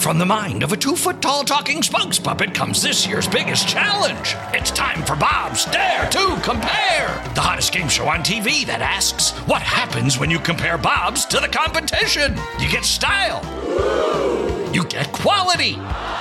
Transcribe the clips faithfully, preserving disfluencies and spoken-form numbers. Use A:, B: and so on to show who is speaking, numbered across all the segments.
A: From the mind of a two-foot-tall talking spokes puppet comes this year's biggest challenge. It's time for Bob's Dare to Compare, the hottest game show on T V that asks, what happens when you compare Bobs to the competition? You get style. You get quality.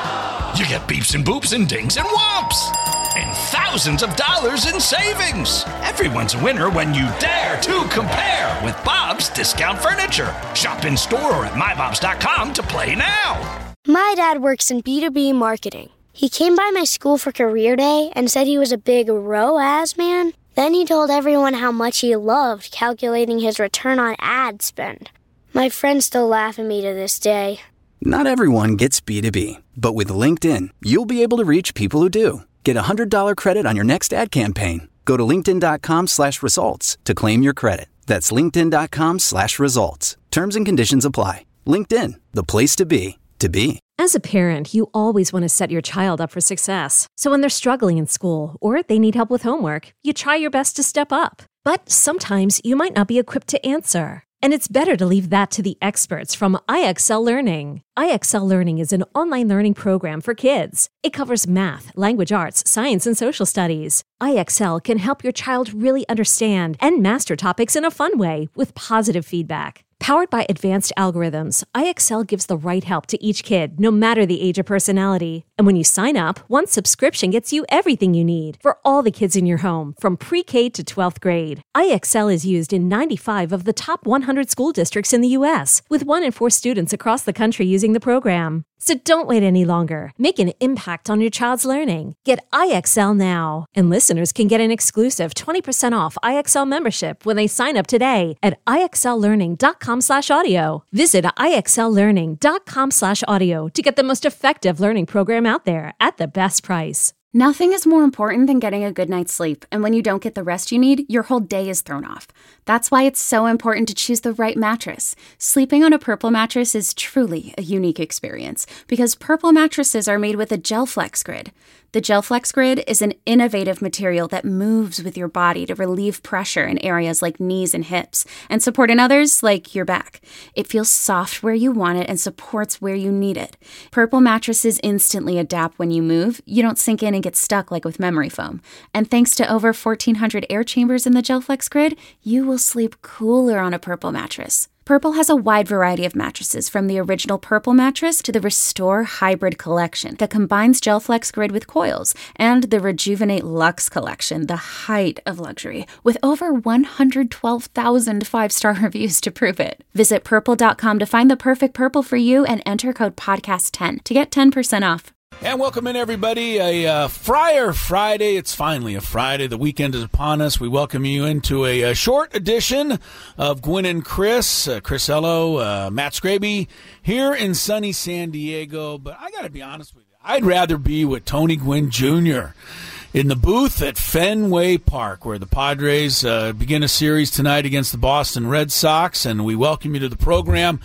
A: You get beeps and boops and dings and whomps. And thousands of dollars in savings. Everyone's a winner when you dare to compare with Bob's Discount Furniture. Shop in store or at my bobs dot com to play now.
B: My dad works in B two B marketing. He came by my school for career day and said he was a big R O A S man. Then he told everyone how much he loved calculating his return on ad spend. My friends still laugh at me to this day.
C: Not everyone gets B two B, but with LinkedIn, you'll be able to reach people who do. Get a one hundred dollars credit on your next ad campaign. Go to linkedin.com slash results to claim your credit. That's linkedin.com slash results. Terms and conditions apply. LinkedIn, the place to be, to be.
D: As a parent, you always want to set your child up for success. So when they're struggling in school or they need help with homework, you try your best to step up. But sometimes you might not be equipped to answer. And it's better to leave that to the experts from I X L Learning. I X L Learning is an online learning program for kids. It covers math, language arts, science, and social studies. I X L can help your child really understand and master topics in a fun way with positive feedback. Powered by advanced algorithms, I X L gives the right help to each kid, no matter the age or personality. And when you sign up, one subscription gets you everything you need for all the kids in your home, from pre-K to twelfth grade. I X L is used in ninety-five of the top one hundred school districts in the U S, with one in four students across the country using the program. So don't wait any longer. Make an impact on your child's learning. Get I X L now. And listeners can get an exclusive twenty percent off I X L membership when they sign up today at ixllearning.com slash audio. Visit ixllearning.com slash audio to get the most effective learning program out there at the best price.
E: Nothing is more important than getting a good night's sleep, and when you don't get the rest you need, your whole day is thrown off. That's why it's so important to choose the right mattress. Sleeping on a Purple mattress is truly a unique experience, because Purple mattresses are made with a GelFlex Grid. The GelFlex Grid is an innovative material that moves with your body to relieve pressure in areas like knees and hips, and support in others like your back. It feels soft where you want it and supports where you need it. Purple mattresses instantly adapt when you move. You don't sink in and get stuck like with memory foam. And thanks to over fourteen hundred air chambers in the GelFlex Grid, you will sleep cooler on a Purple mattress. Purple has a wide variety of mattresses, from the original Purple mattress to the Restore Hybrid collection that combines GelFlex Grid with coils, and the Rejuvenate Luxe collection, the height of luxury, with over one hundred twelve thousand five-star reviews to prove it. Visit purple dot com to find the perfect Purple for you and enter code podcast ten to get ten percent off.
F: And welcome in, everybody. A uh, Friar Friday. It's finally a Friday. The weekend is upon us. We welcome you into a, a short edition of Gwynn and Chris, uh, Chris Ello, uh, Matt Scraby here in sunny San Diego. But I got to be honest with you, I'd rather be with Tony Gwynn Junior in the booth at Fenway Park, where the Padres uh, begin a series tonight against the Boston Red Sox, and we welcome you to the program.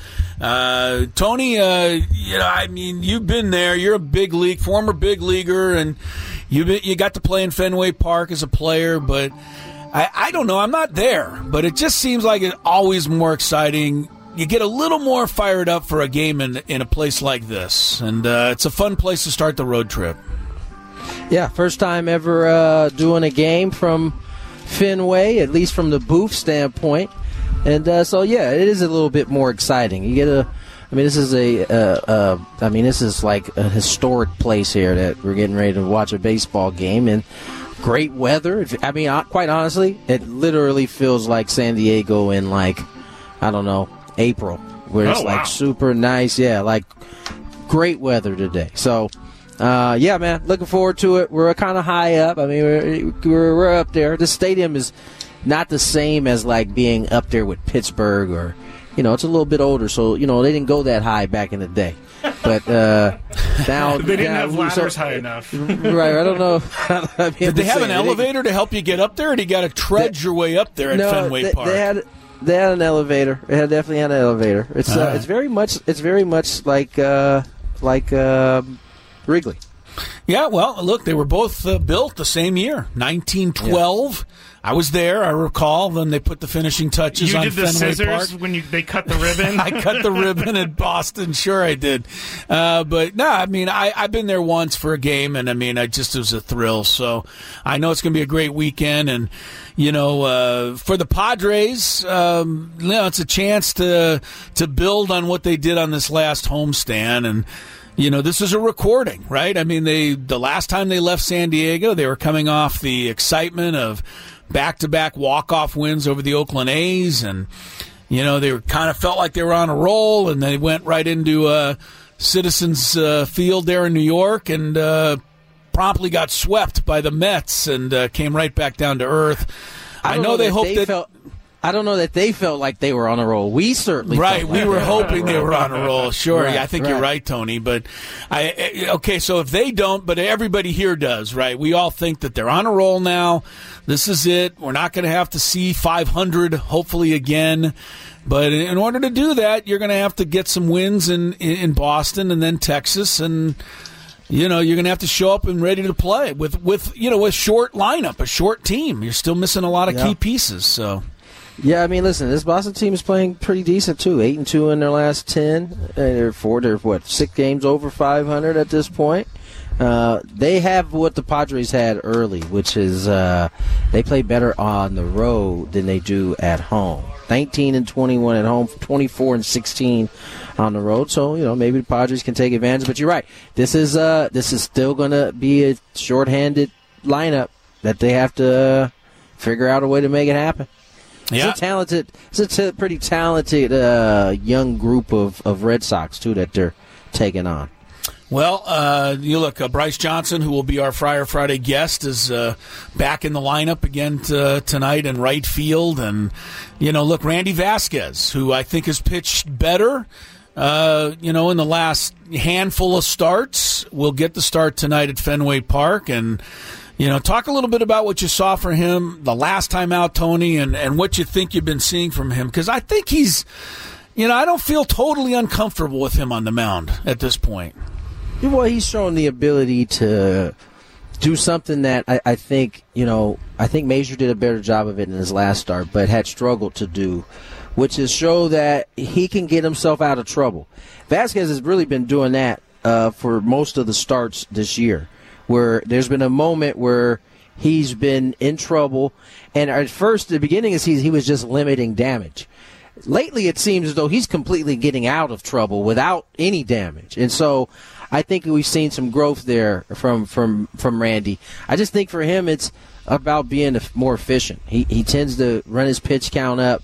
F: Uh, Tony, uh, you know, I mean, you've been there. You're a big league, former big leaguer, and you you got to play in Fenway Park as a player, but I, I don't know. I'm not there, but it just seems like it's always more exciting. You get a little more fired up for a game in, in a place like this, and uh, it's a fun place to start the road trip.
G: Yeah, first time ever uh, doing a game from Fenway, at least from the booth standpoint. And uh, so, yeah, it is a little bit more exciting. You get a, I mean, this is a, uh, uh, I mean, this is like a historic place here that we're getting ready to watch a baseball game. And great weather. I mean, quite honestly, it literally feels like San Diego in, like, I don't know, April, where it's, oh, wow. like, super nice. Yeah, like, great weather today. So, Uh, yeah, man, looking forward to it. We're kind of high up. I mean, we're, we're we're up there. The stadium is not the same as, like, being up there with Pittsburgh or, you know, it's a little bit older. So, you know, they didn't go that high back in the day. But uh, now
H: they didn't
G: now,
H: have ladders
G: so,
H: high enough.
G: Right, I don't know. I mean,
F: Did they have an elevator to help you get up there, or do you got to trudge they, your way up there at
G: no,
F: Fenway
G: they,
F: Park?
G: They had, they had an elevator. They had, definitely had an elevator. It's uh, uh, it's very much it's very much like uh, like uh, Wrigley.
F: Yeah, well, look, they were both uh, built the same year, nineteen twelve. I was there. I recall when they put the finishing touches
H: you
F: on
H: did the
F: Fenway
H: scissors
F: Park.
H: when you, they cut the ribbon?
F: I cut the ribbon at Boston. Sure I did. Uh, but, no, I mean, I, I've been there once for a game, and, I mean, I just it was a thrill. So I know it's going to be a great weekend. And, you know, uh, for the Padres, um, you know, it's a chance to to build on what they did on this last homestand. And, you know, this is a recording, right? I mean, they the last time they left San Diego, they were coming off the excitement of back-to-back walk-off wins over the Oakland A's, and, you know, they were kind of felt like they were on a roll, and they went right into uh, Citizens uh, Field there in New York and uh, promptly got swept by the Mets and uh, came right back down to earth. I, I know, know they hoped
G: they
F: that...
G: Felt- I don't know that they felt like they were on a roll. We certainly
F: right.
G: Felt
F: we
G: like
F: were
G: they
F: hoping they were on a roll. Sure,
G: right,
F: yeah, I think
G: right.
F: you're right, Tony. But I okay. So if they don't, but everybody here does, right? We all think that they're on a roll now. This is it. We're not going to have to see five hundred, hopefully again. But in order to do that, you're going to have to get some wins in in Boston and then Texas, and you know you're going to have to show up and ready to play with with you know a short lineup, a short team. You're still missing a lot of
G: yeah.
F: key pieces. So.
G: Yeah, I mean, listen, this Boston team is playing pretty decent too. Eight and two in their last ten. They're four. They're what six games over five hundred at this point. Uh, they have what the Padres had early, which is uh, they play better on the road than they do at home. Nineteen and twenty-one at home, twenty-four and sixteen on the road. So you know maybe the Padres can take advantage. But you're right. This is uh, this is still going to be a shorthanded lineup that they have to uh, figure out a way to make it happen.
F: Yeah.
G: It's a talented, it's a t- pretty talented uh, young group of, of Red Sox, too, that they're taking on.
F: Well, uh, you look, uh, Bryce Johnson, who will be our Friar Friday guest, is uh, back in the lineup again t- tonight in right field. And, you know, look, Randy Vasquez, who I think has pitched better, uh, you know, in the last handful of starts, will get the start tonight at Fenway Park. And, you know, talk a little bit about what you saw for him the last time out, Tony, and, and what you think you've been seeing from him. Because I think he's, you know, I don't feel totally uncomfortable with him on the mound at this point.
G: Well, he's shown the ability to do something that I, I think, you know, I think Major did a better job of it in his last start, but had struggled to do, which is show that he can get himself out of trouble. Vasquez has really been doing that uh, for most of the starts this year, where there's been a moment where he's been in trouble, and at first, the beginning of the season, he was just limiting damage. Lately, it seems as though he's completely getting out of trouble without any damage, and so I think we've seen some growth there from from, from Randy. I just think for him, it's about being more efficient. He he tends to run his pitch count up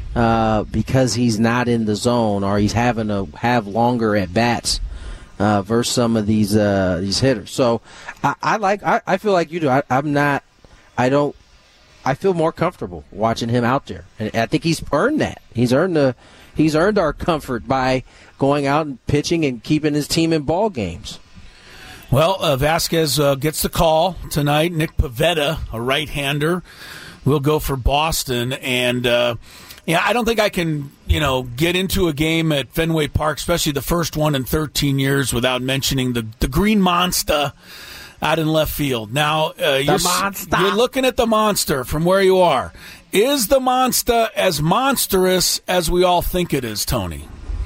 G: uh, because he's not in the zone, or he's having to have longer at bats. Uh, versus some of these uh, these hitters, so I, I like. I, I feel like you do. I, I'm not. I don't. I feel more comfortable watching him out there, and I think he's earned that. He's earned the. He's earned our comfort by going out and pitching and keeping his team in ball games.
F: Well, uh, Vasquez uh, gets the call tonight. Nick Pivetta, a right-hander, will go for Boston, and. Uh, Yeah, I don't think I can, you know, get into a game at Fenway Park, especially the first one in thirteen years, without mentioning the, the Green Monster out in left field. Now, uh, you're, you're looking at the monster from where you are. Is the monster as monstrous as we all think it is, Tony?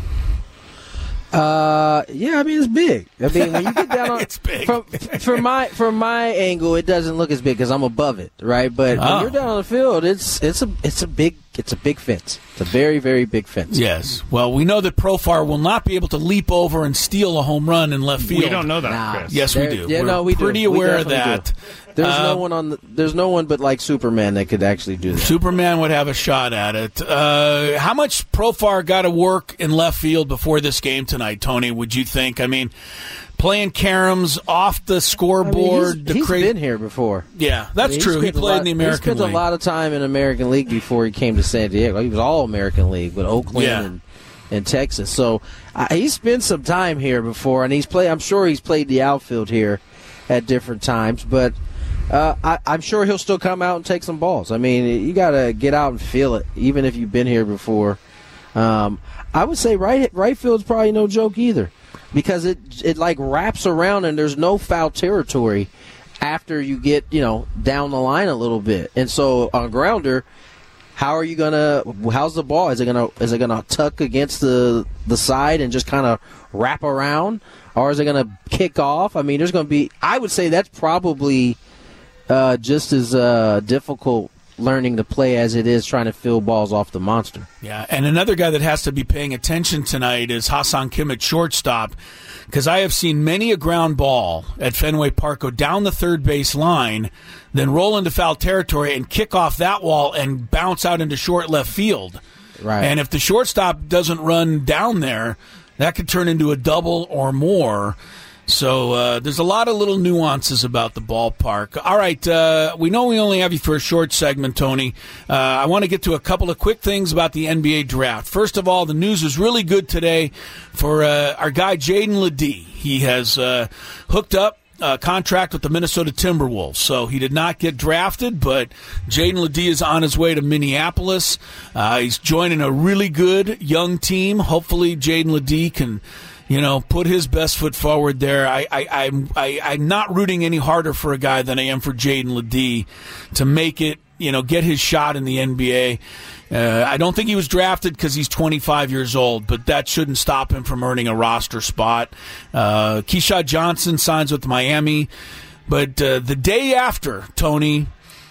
G: Uh, yeah, I mean it's big. I mean when you get down on
F: it's big.
G: From, from my from my angle, it doesn't look as big because I'm above it, right? But
F: oh.
G: when you're down on the field, it's it's a it's a big it's a big fence. It's a very very big fence.
F: Yes. Well, we know that Profar will not be able to leap over and steal a home run in left field.
H: We don't know that,
G: nah.
H: Chris.
F: Yes,
G: there,
F: we do.
G: Yeah,
F: We're
G: no, we
F: pretty
G: do.
F: aware
G: we
F: of that.
G: Do. There's
F: uh,
G: no one on. The, there's no one but like Superman that could actually do that.
F: Superman would have a shot at it. Uh, how much Profar got to work in left field before this game tonight, Tony? Would you think? I mean, playing caroms off the scoreboard.
G: I mean, he's
F: the
G: he's
F: cra-
G: been here before.
F: Yeah, that's
G: I mean,
F: true. He played
G: lot,
F: in the American
G: League. He spent
F: League.
G: a lot of time in American League before he came to San Diego. He was all American League with Oakland
F: yeah.
G: and, and Texas. So uh, he's spent some time here before, and he's played. I'm sure he's played the outfield here at different times, but. Uh, I, I'm sure he'll still come out and take some balls. I mean, you got to get out and feel it, even if you've been here before. Um, I would say right right field's probably no joke either, because it it like wraps around and there's no foul territory after you get, you know, down the line a little bit. And so on grounder, how are you gonna? How's the ball? Is it gonna? Is it gonna tuck against the the side and just kind of wrap around, or is it gonna kick off? I mean, there's gonna be. I would say that's probably uh, just as uh, difficult learning to play as it is trying to fill balls off the monster.
F: Yeah, and another guy that has to be paying attention tonight is Hassan Kim at shortstop, because I have seen many a ground ball at Fenway Park go down the third base line, then roll into foul territory and kick off that wall and bounce out into short left field.
G: Right.
F: And if the shortstop doesn't run down there, that could turn into a double or more. So uh, there's a lot of little nuances about the ballpark. All right, uh, we know we only have you for a short segment, Tony. Uh, I want to get to a couple of quick things about the N B A draft. First of all, the news is really good today for uh, our guy Jaden Ledee. He has uh, hooked up a contract with the Minnesota Timberwolves. So he did not get drafted, but Jaden Ledee is on his way to Minneapolis. Uh, he's joining a really good young team. Hopefully Jaden Ledee can, you know, put his best foot forward there. I, I, I'm, I, I'm not rooting any harder for a guy than I am for Jaden Ledee to make it, you know, get his shot in the N B A. Uh, I don't think he was drafted because he's twenty-five years old, but that shouldn't stop him from earning a roster spot. Uh, Keyshawn Johnson signs with Miami. But uh, the day after, Tony,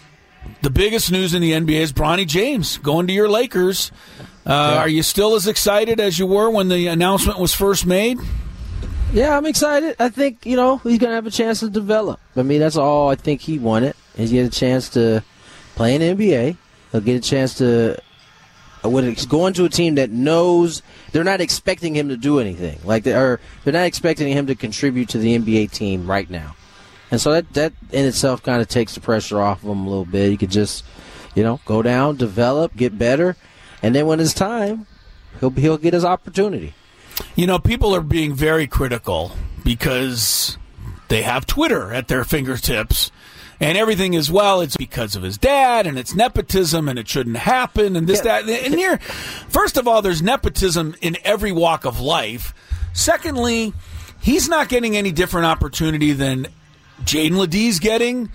F: the biggest news in the N B A is Bronny James going to your Lakers. Uh, yeah. Are you still as excited as you were when the announcement was first made?
G: Yeah, I'm excited. I think, you know, he's going to have a chance to develop. I mean, that's all I think he wanted. He's get a chance to play in the N B A. He'll get a chance to when it's going to a team that knows they're not expecting him to do anything. Like they are, they're not expecting him to contribute to the N B A team right now. And so that, that in itself kind of takes the pressure off of him a little bit. He could just, you know, go down, develop, get better. And then when it's time, he'll he'll get his opportunity.
F: You know, people are being very critical because they have Twitter at their fingertips, and everything is, well, it's because of his dad, and it's nepotism, and it shouldn't happen, and this, yeah. that. And here, first of all, there's nepotism in every walk of life. Secondly, he's not getting any different opportunity than Jaden Ledee's getting,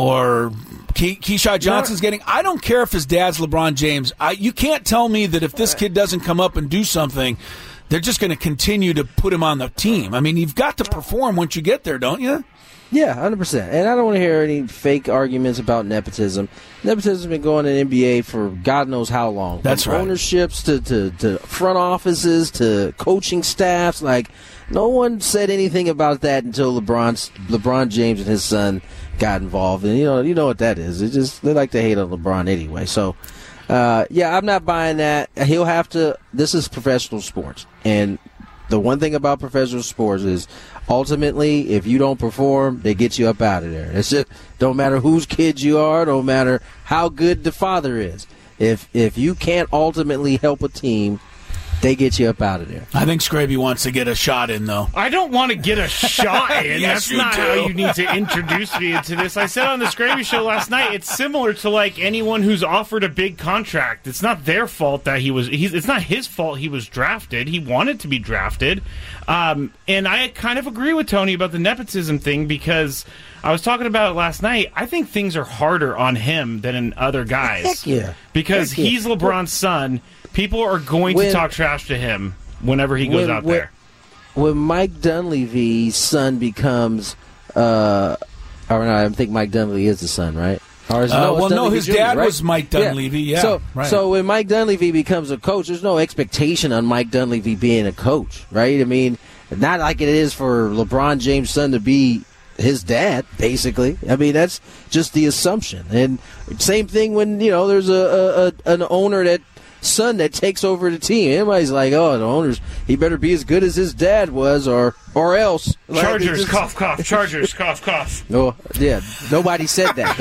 F: or Ke- Keyshawn Johnson's getting. I don't care if his dad's LeBron James. I, you can't tell me that if this kid doesn't come up and do something, they're just going to continue to put him on the team. I mean, you've got to perform once you get there, don't you?
G: Yeah, one hundred percent. And I don't want to hear any fake arguments about nepotism. Nepotism's been going in the N B A for God knows how long.
F: That's
G: From
F: right.
G: Ownerships to, to, to front offices to coaching staffs. Like, no one said anything about that until LeBron's, LeBron James and his son got involved. And, you know, you know what that is. It just they like to hate on LeBron anyway. So, uh, yeah, I'm not buying that. He'll have to – this is professional sports. And the one thing about professional sports is ultimately, if you don't perform, they get you up out of there. It's just don't matter whose kid you are, don't matter how good the father is. If if you can't ultimately help a team, they get you up out of there.
F: I think Scraby wants to get a shot in, though.
H: I don't want to get a shot in.
F: Yes,
H: That's
F: you
H: not
F: do.
H: how you need to introduce me into this. I said on the Scraby show last night, it's similar to like anyone who's offered a big contract. It's not their fault that he was. He's, it's not his fault he was drafted. He wanted to be drafted, um, and I kind of agree with Tony about the nepotism thing because I was talking about it last night. I think things are harder on him than in other guys.
G: Heck yeah.
H: Because
G: Heck yeah.
H: he's LeBron's son. People are going
G: when,
H: to talk trash to him whenever he goes
G: when,
H: out
G: when,
H: there.
G: When Mike Dunleavy's son becomes, uh, or no, I think Mike Dunleavy is the son, right? Or is,
F: Uh,
G: no, it's
F: well, no,
G: Dunleavy
F: his
G: Junior,
F: dad
G: right?
F: was Mike Dunleavy, yeah.
G: So,
F: right.
G: so when Mike Dunleavy becomes a coach, there's no expectation on Mike Dunleavy being a coach, right? I mean, not like it is for LeBron James' son to be his dad, basically. I mean, that's just the assumption. And same thing when, you know, there's a, a, a an owner that son that takes over the team. Everybody's like, oh, the owner's he better be as good as his dad was, or or else. Like,
H: Chargers,
G: just,
H: cough, cough. Chargers, cough, cough.
G: No, yeah, nobody said that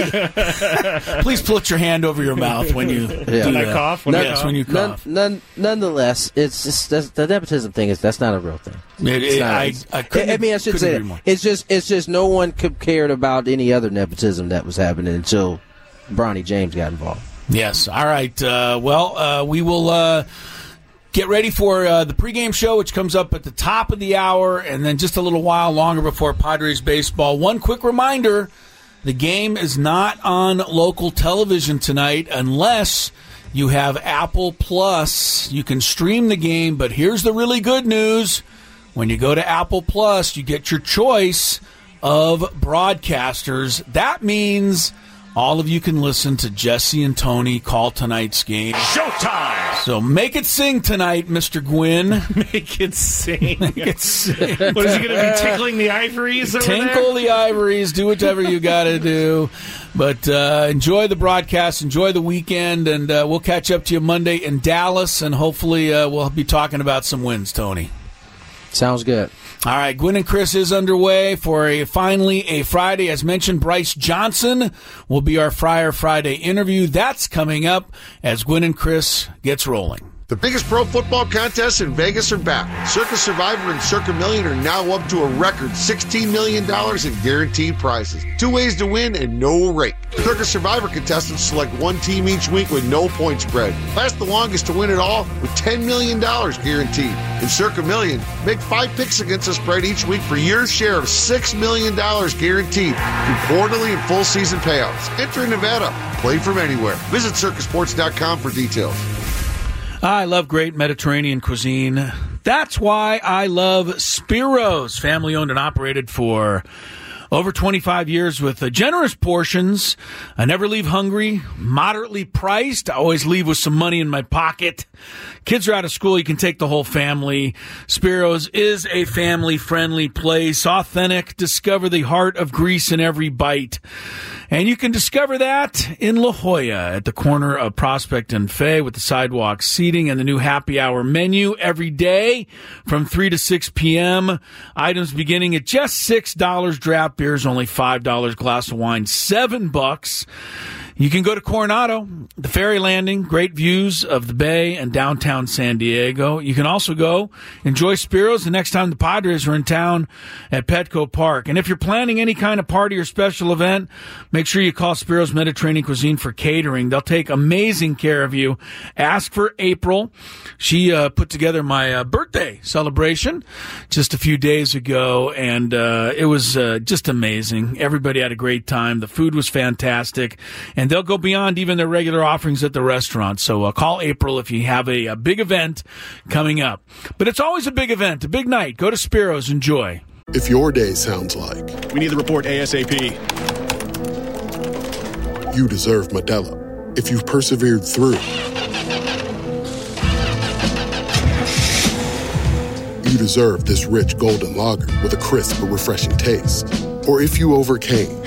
G: though.
F: Please put your hand over your mouth when you
G: Yeah.
F: do
H: When I
F: that.
H: cough? When I
F: yes,
H: cough?
F: when you
G: None,
F: cough.
G: none, nonetheless, it's just that's, the nepotism thing is that's not a real thing.
F: It-
G: It's
F: it-
G: not-
F: I,
G: it's-
F: I, couldn't,
G: I mean, I should
F: couldn't
G: say
F: agree
G: that.
F: more.
G: It's just, it's just no one cared about any other nepotism that was happening until Bronny James got involved.
F: Yes. All right. Uh, well, uh, we will uh, Get ready for uh, the pregame show, which comes up at the top of the hour, and then just a little while longer before Padres baseball. One quick reminder, the game is not on local television tonight unless you have Apple Plus. You can stream the game, but here's the really good news. When you go to Apple Plus, you get your choice of broadcasters. That means all of you can listen to Jesse and Tony call tonight's game.
A: Showtime!
F: So make it sing tonight, Mister Gwynn.
H: Make it sing.
F: Make it sing.
H: What, is he going to be tickling the ivories over
F: Tinkle
H: there?
F: the ivories. Do whatever you got to do. But uh, enjoy the broadcast. Enjoy the weekend. And uh, we'll catch up to you Monday in Dallas. And hopefully uh, we'll be talking about some wins, Tony.
G: Sounds good.
F: All right, Gwynn and Chris is underway for a finally a Friday. As mentioned, Bryce Johnson will be our Friar Friday interview. That's coming up as Gwynn and Chris gets rolling.
I: The biggest pro football contests in Vegas are back. Circa Survivor and Circa Million are now up to a record sixteen million dollars in guaranteed prizes. Two ways to win and no rake. Circa Survivor contestants select one team each week with no point spread. Last the longest to win it all with ten million dollars guaranteed. In Circa Million, make five picks against the spread each week for your share of six million dollars guaranteed through quarterly and full season payouts. Enter in Nevada. Play from anywhere. Visit circa sports dot com for details.
F: I love great Mediterranean cuisine. That's why I love Spiro's, family owned and operated for over twenty-five years with uh, generous portions. I never leave hungry, moderately priced. I always leave with some money in my pocket. Kids are out of school, you can take the whole family. Spiro's is a family-friendly place, authentic. Discover the heart of Greece in every bite. And you can discover that in La Jolla at the corner of Prospect and Fay with the sidewalk seating and the new happy hour menu every day from three to six p.m. Items beginning at just six dollars. Draft beers, only five dollars. Glass of wine, seven bucks. You can go to Coronado, the ferry landing, great views of the bay and downtown San Diego. You can also go enjoy Spiro's the next time the Padres are in town at Petco Park. And if you're planning any kind of party or special event, make sure you call Spiro's Mediterranean Cuisine for catering. They'll take amazing care of you. Ask for April. She uh, put together my uh, birthday celebration just a few days ago, and uh, it was uh, just amazing. Everybody had a great time. The food was fantastic, and they'll go beyond even their regular offerings at the restaurant. So uh, call April if you have a, a big event coming up. But it's always a big event, a big night. Go to Spiro's. Enjoy.
J: If your day sounds like,
K: we need the report ASAP.
J: You deserve Modelo. If you've persevered through, you deserve this rich golden lager with a crisp but refreshing taste. Or if you overcame,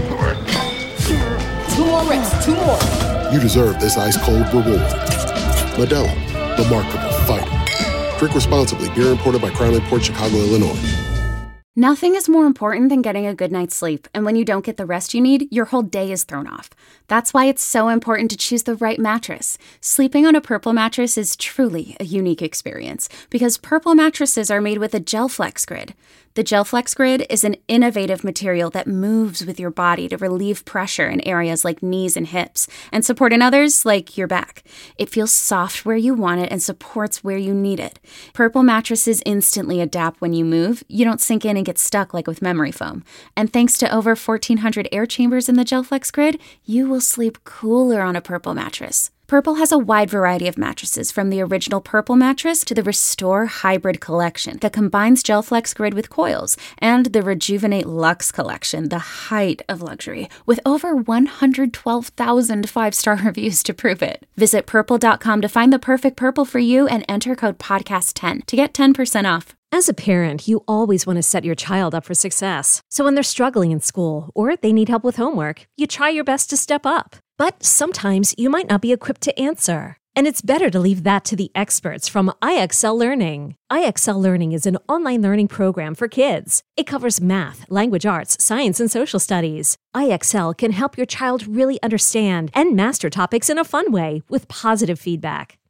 L: Two more reps, two more.
J: you deserve this ice-cold reward. Modelo, the Remarkable Fighter. Drink responsibly. Beer imported by Crown Imports, Chicago, Illinois.
E: Nothing is more important than getting a good night's sleep, and when you don't get the rest you need, your whole day is thrown off. That's why it's so important to choose the right mattress. Sleeping on a Purple mattress is truly a unique experience, because Purple mattresses are made with a GelFlex Grid. The GelFlex Grid is an innovative material that moves with your body to relieve pressure in areas like knees and hips, and support in others like your back. It feels soft where you want it and supports where you need it. Purple mattresses instantly adapt when you move. You don't sink in and get stuck like with memory foam. And thanks to over fourteen hundred air chambers in the GelFlex Grid, you will sleep cooler on a Purple mattress. Purple has a wide variety of mattresses, from the original Purple mattress to the Restore Hybrid collection that combines GelFlex Grid with coils, and the Rejuvenate Luxe collection, the height of luxury, with over one hundred twelve thousand five-star reviews to prove it. Visit purple dot com to find the perfect Purple for you and enter code podcast ten to get ten percent off.
D: As a parent, you always want to set your child up for success. So when they're struggling in school or they need help with homework, you try your best to step up. But sometimes you might not be equipped to answer. And it's better to leave that to the experts from I X L Learning. I X L Learning is an online learning program for kids. It covers math, language arts, science, and social studies. I X L can help your child really understand and master topics in a fun way with positive feedback.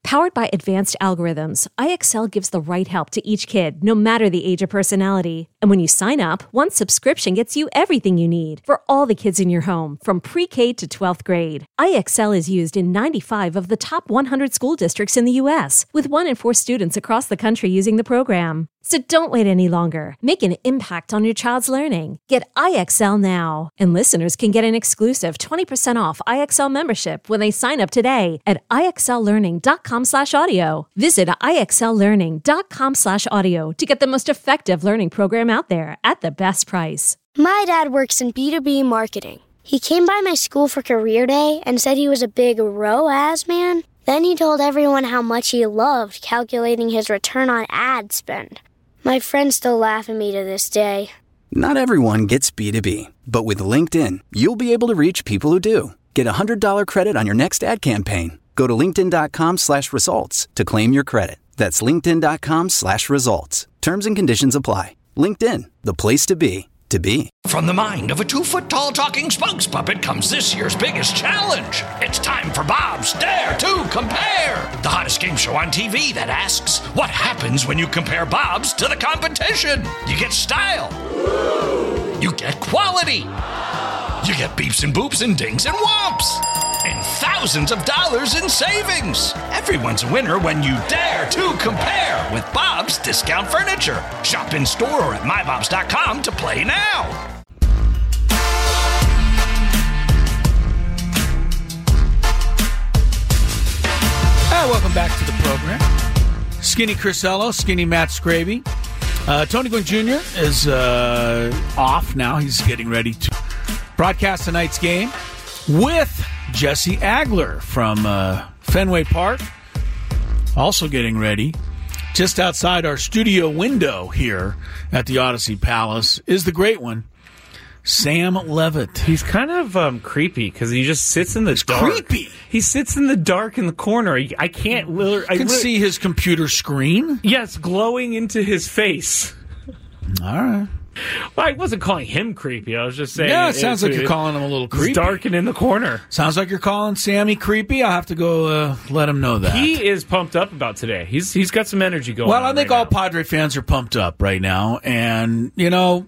D: Powered by advanced algorithms, I X L gives the right help to each kid, no matter the age or personality. And when you sign up, one subscription gets you everything you need for all the kids in your home, from pre-K to twelfth grade. I X L is used in ninety-five of the top one hundred school districts in the U S, with one in four students across the country using the program. So don't wait any longer. Make an impact on your child's learning. Get I X L now. And listeners can get an exclusive twenty percent off I X L membership when they sign up today at IXLlearning.com slash audio. Visit IXLlearning.com slash audio to get the most effective learning program out there at the best price.
B: My dad works in B two B marketing. He came by my school for career day and said he was a big R O A S man. Then he told everyone how much he loved calculating his return on ad spend. My friends still laugh at me to this day.
C: Not everyone gets B two B, but with LinkedIn, you'll be able to reach people who do. Get a one hundred dollars credit on your next ad campaign. Go to linkedin.com slash results to claim your credit. That's linkedin.com slash results. Terms and conditions apply. LinkedIn, the place to be, to be.
A: From the mind of a two-foot-tall talking spokes puppet comes this year's biggest challenge. It's time for Bob's Dare to Compare, the hottest game show on T V that asks, what happens when you compare Bob's to the competition? You get style. You get quality. You get beeps and boops and dings and whomps. And thousands of dollars in savings. Everyone's a winner when you dare to compare with Bob's Discount Furniture. Shop in store or at my bobs dot com to play now.
F: Hi, welcome back to the program. Skinny Crisello, Skinny Matt Scraby. Uh, Tony Gwynn Junior is uh, off now. He's getting ready to broadcast tonight's game with Jesse Agler from uh, Fenway Park. Also getting ready. Just outside our studio window here at the Odyssey Palace is the great one, Sam Levitt.
H: He's kind of um, creepy because he just sits in the
F: it's
H: dark.
F: Creepy.
H: He sits in the dark in the corner. I, I can't.
F: You
H: I
F: can
H: li-
F: see his computer screen.
H: Yes, glowing into his face.
F: All right.
H: Well, I wasn't calling him creepy. I was just saying.
F: Yeah, it sounds
H: it,
F: like
H: it,
F: you're calling him a little creepy.
H: He's darking in the corner.
F: Sounds like you're calling Sammy creepy. I'll have to go uh, let him know that.
H: He is pumped up about today. He's He's got some energy going
F: well,
H: on
F: I think
H: right
F: all
H: now.
F: Padre fans are pumped up right now. And, you know,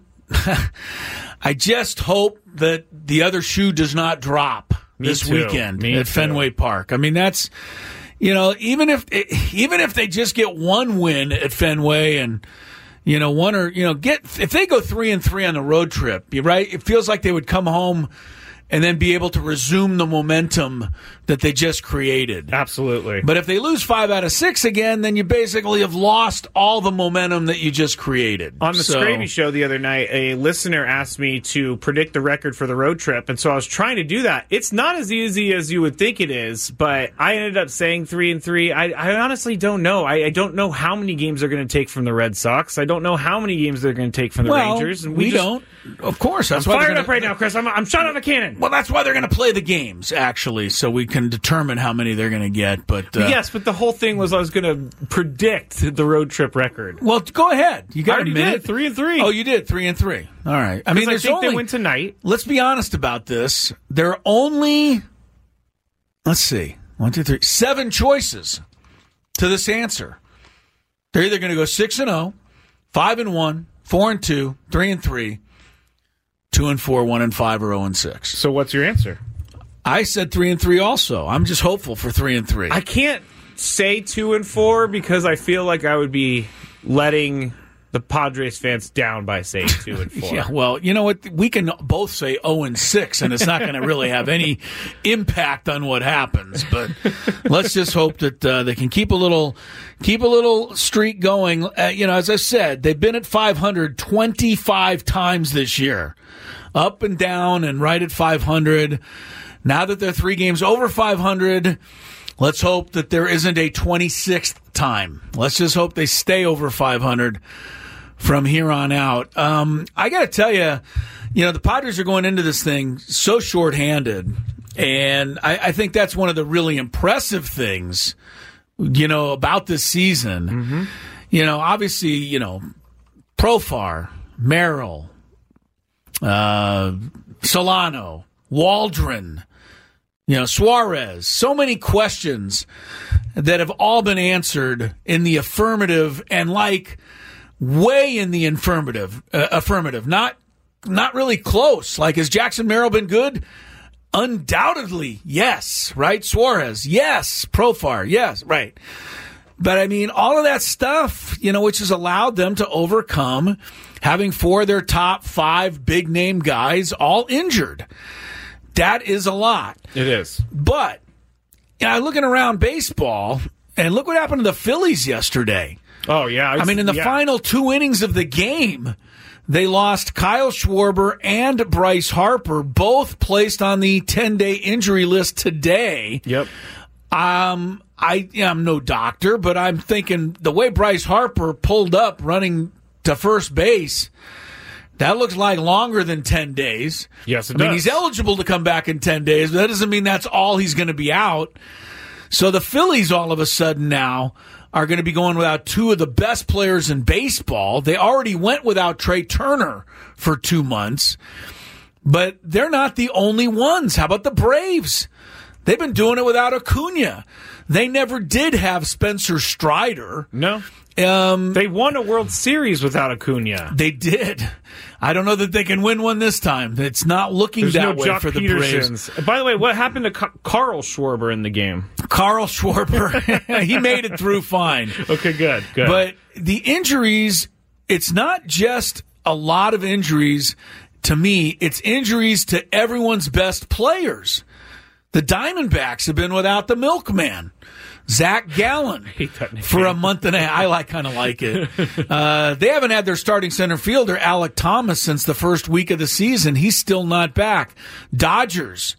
F: I just hope that the other shoe does not drop
H: Me
F: this
H: too.
F: weekend
H: Me
F: at
H: too.
F: Fenway Park. I mean, that's, you know, even if even if they just get one win at Fenway and, you know, one or, you know, get if they go three and three on the road trip, you're right, it feels like they would come home and then be able to resume the momentum that they just created.
H: Absolutely.
F: But if they lose five out of six again, then you basically have lost all the momentum that you just created.
H: On the
F: so,
H: Scraby Show the other night, a listener asked me to predict the record for the road trip, and so I was trying to do that. It's not as easy as you would think it is, but I ended up saying three and three. I, I honestly don't know. I, I don't know how many games they're going to take from the Red Sox. I don't know how many games they're going to take from the
F: well,
H: Rangers. And
F: we,
H: we just,
F: don't. Of course. That's
H: I'm
F: why
H: fired
F: gonna,
H: up right now, Chris. I'm, I'm shot out of a cannon.
F: Well, that's why they're going to play the games, actually, so we can determine how many they're going to get. But uh,
H: yes, but the whole thing was I was going to predict the road trip record.
F: Well, go ahead. You got
H: I already
F: a minute.
H: did three and three.
F: Oh, you did three and three. All right. I mean,
H: I
F: there's
H: think
F: only,
H: they win tonight.
F: Let's be honest about this. There are only, let's see, one, two, three, seven choices to this answer. They're either going to go six and zero, five and one, four and two, three and three, two and four, one and five, or zero and six.
H: So what's your answer?
F: I said three and three. Also, I'm just hopeful for three and three.
H: I can't say two and four because I feel like I would be letting the Padres fans down by saying two and four.
F: Yeah, well, you know what? We can both say zero and six, and it's not going to really have any impact on what happens. But let's just hope that uh, they can keep a little, keep a little streak going. Uh, you know, as I said, they've been at five hundred twenty-five times this year, up and down, and right at five hundred. Now that they're three games over five hundred, let's hope that there isn't a twenty-sixth time. Let's just hope they stay over five hundred from here on out. Um, I got to tell you, you know, the Padres are going into this thing so shorthanded, and I, I think that's one of the really impressive things, you know, about this season. Mm-hmm. You know, obviously, you know, Profar, Merrill, uh, Solano, Waldron, you know, Suarez, so many questions that have all been answered in the affirmative, and like way in the affirmative. Uh, affirmative, not not really close. Like, has Jackson Merrill been good? Undoubtedly, yes. Right, Suarez, yes. Profar, yes. Right. But I mean, all of that stuff, you know, which has allowed them to overcome having four of their top five big name guys all injured. That is a lot.
K: It is.
F: But, you know, looking around baseball, and look what happened to the Phillies yesterday.
K: Oh, yeah.
F: I mean, in the
K: yeah.
F: final two innings of the game, they lost Kyle Schwarber and Bryce Harper, both placed on the ten-day injury list today.
K: Yep.
F: Um, I, I'm no doctor, but I'm thinking the way Bryce Harper pulled up running to first base, that looks like longer than ten days.
K: Yes, it
F: I mean,
K: does.
F: he's eligible to come back in ten days, but that doesn't mean that's all he's going to be out. So the Phillies all of a sudden now are going to be going without two of the best players in baseball. They already went without Trey Turner for two months, but they're not the only ones. How about the Braves? They've been doing it without Acuna. They never did have Spencer Strider.
K: No.
F: Um,
K: they won a World Series without Acuna.
F: They did. I don't know that they can win one this time. It's not looking
K: There's
F: that
K: no
F: way
K: Jock
F: for the
K: Petersons.
F: Braves.
K: By the way, what happened to Ca- Carl Schwarber in the game?
F: Carl Schwarber, he made it through fine.
K: Okay, good, good.
F: But the injuries, it's not just a lot of injuries to me. It's injuries to everyone's best players. The Diamondbacks have been without the milkman, Zach Gallen, for a month and a half. I like kind of like it. Uh, they haven't had their starting center fielder, Alec Thomas, since the first week of the season. He's still not back. Dodgers,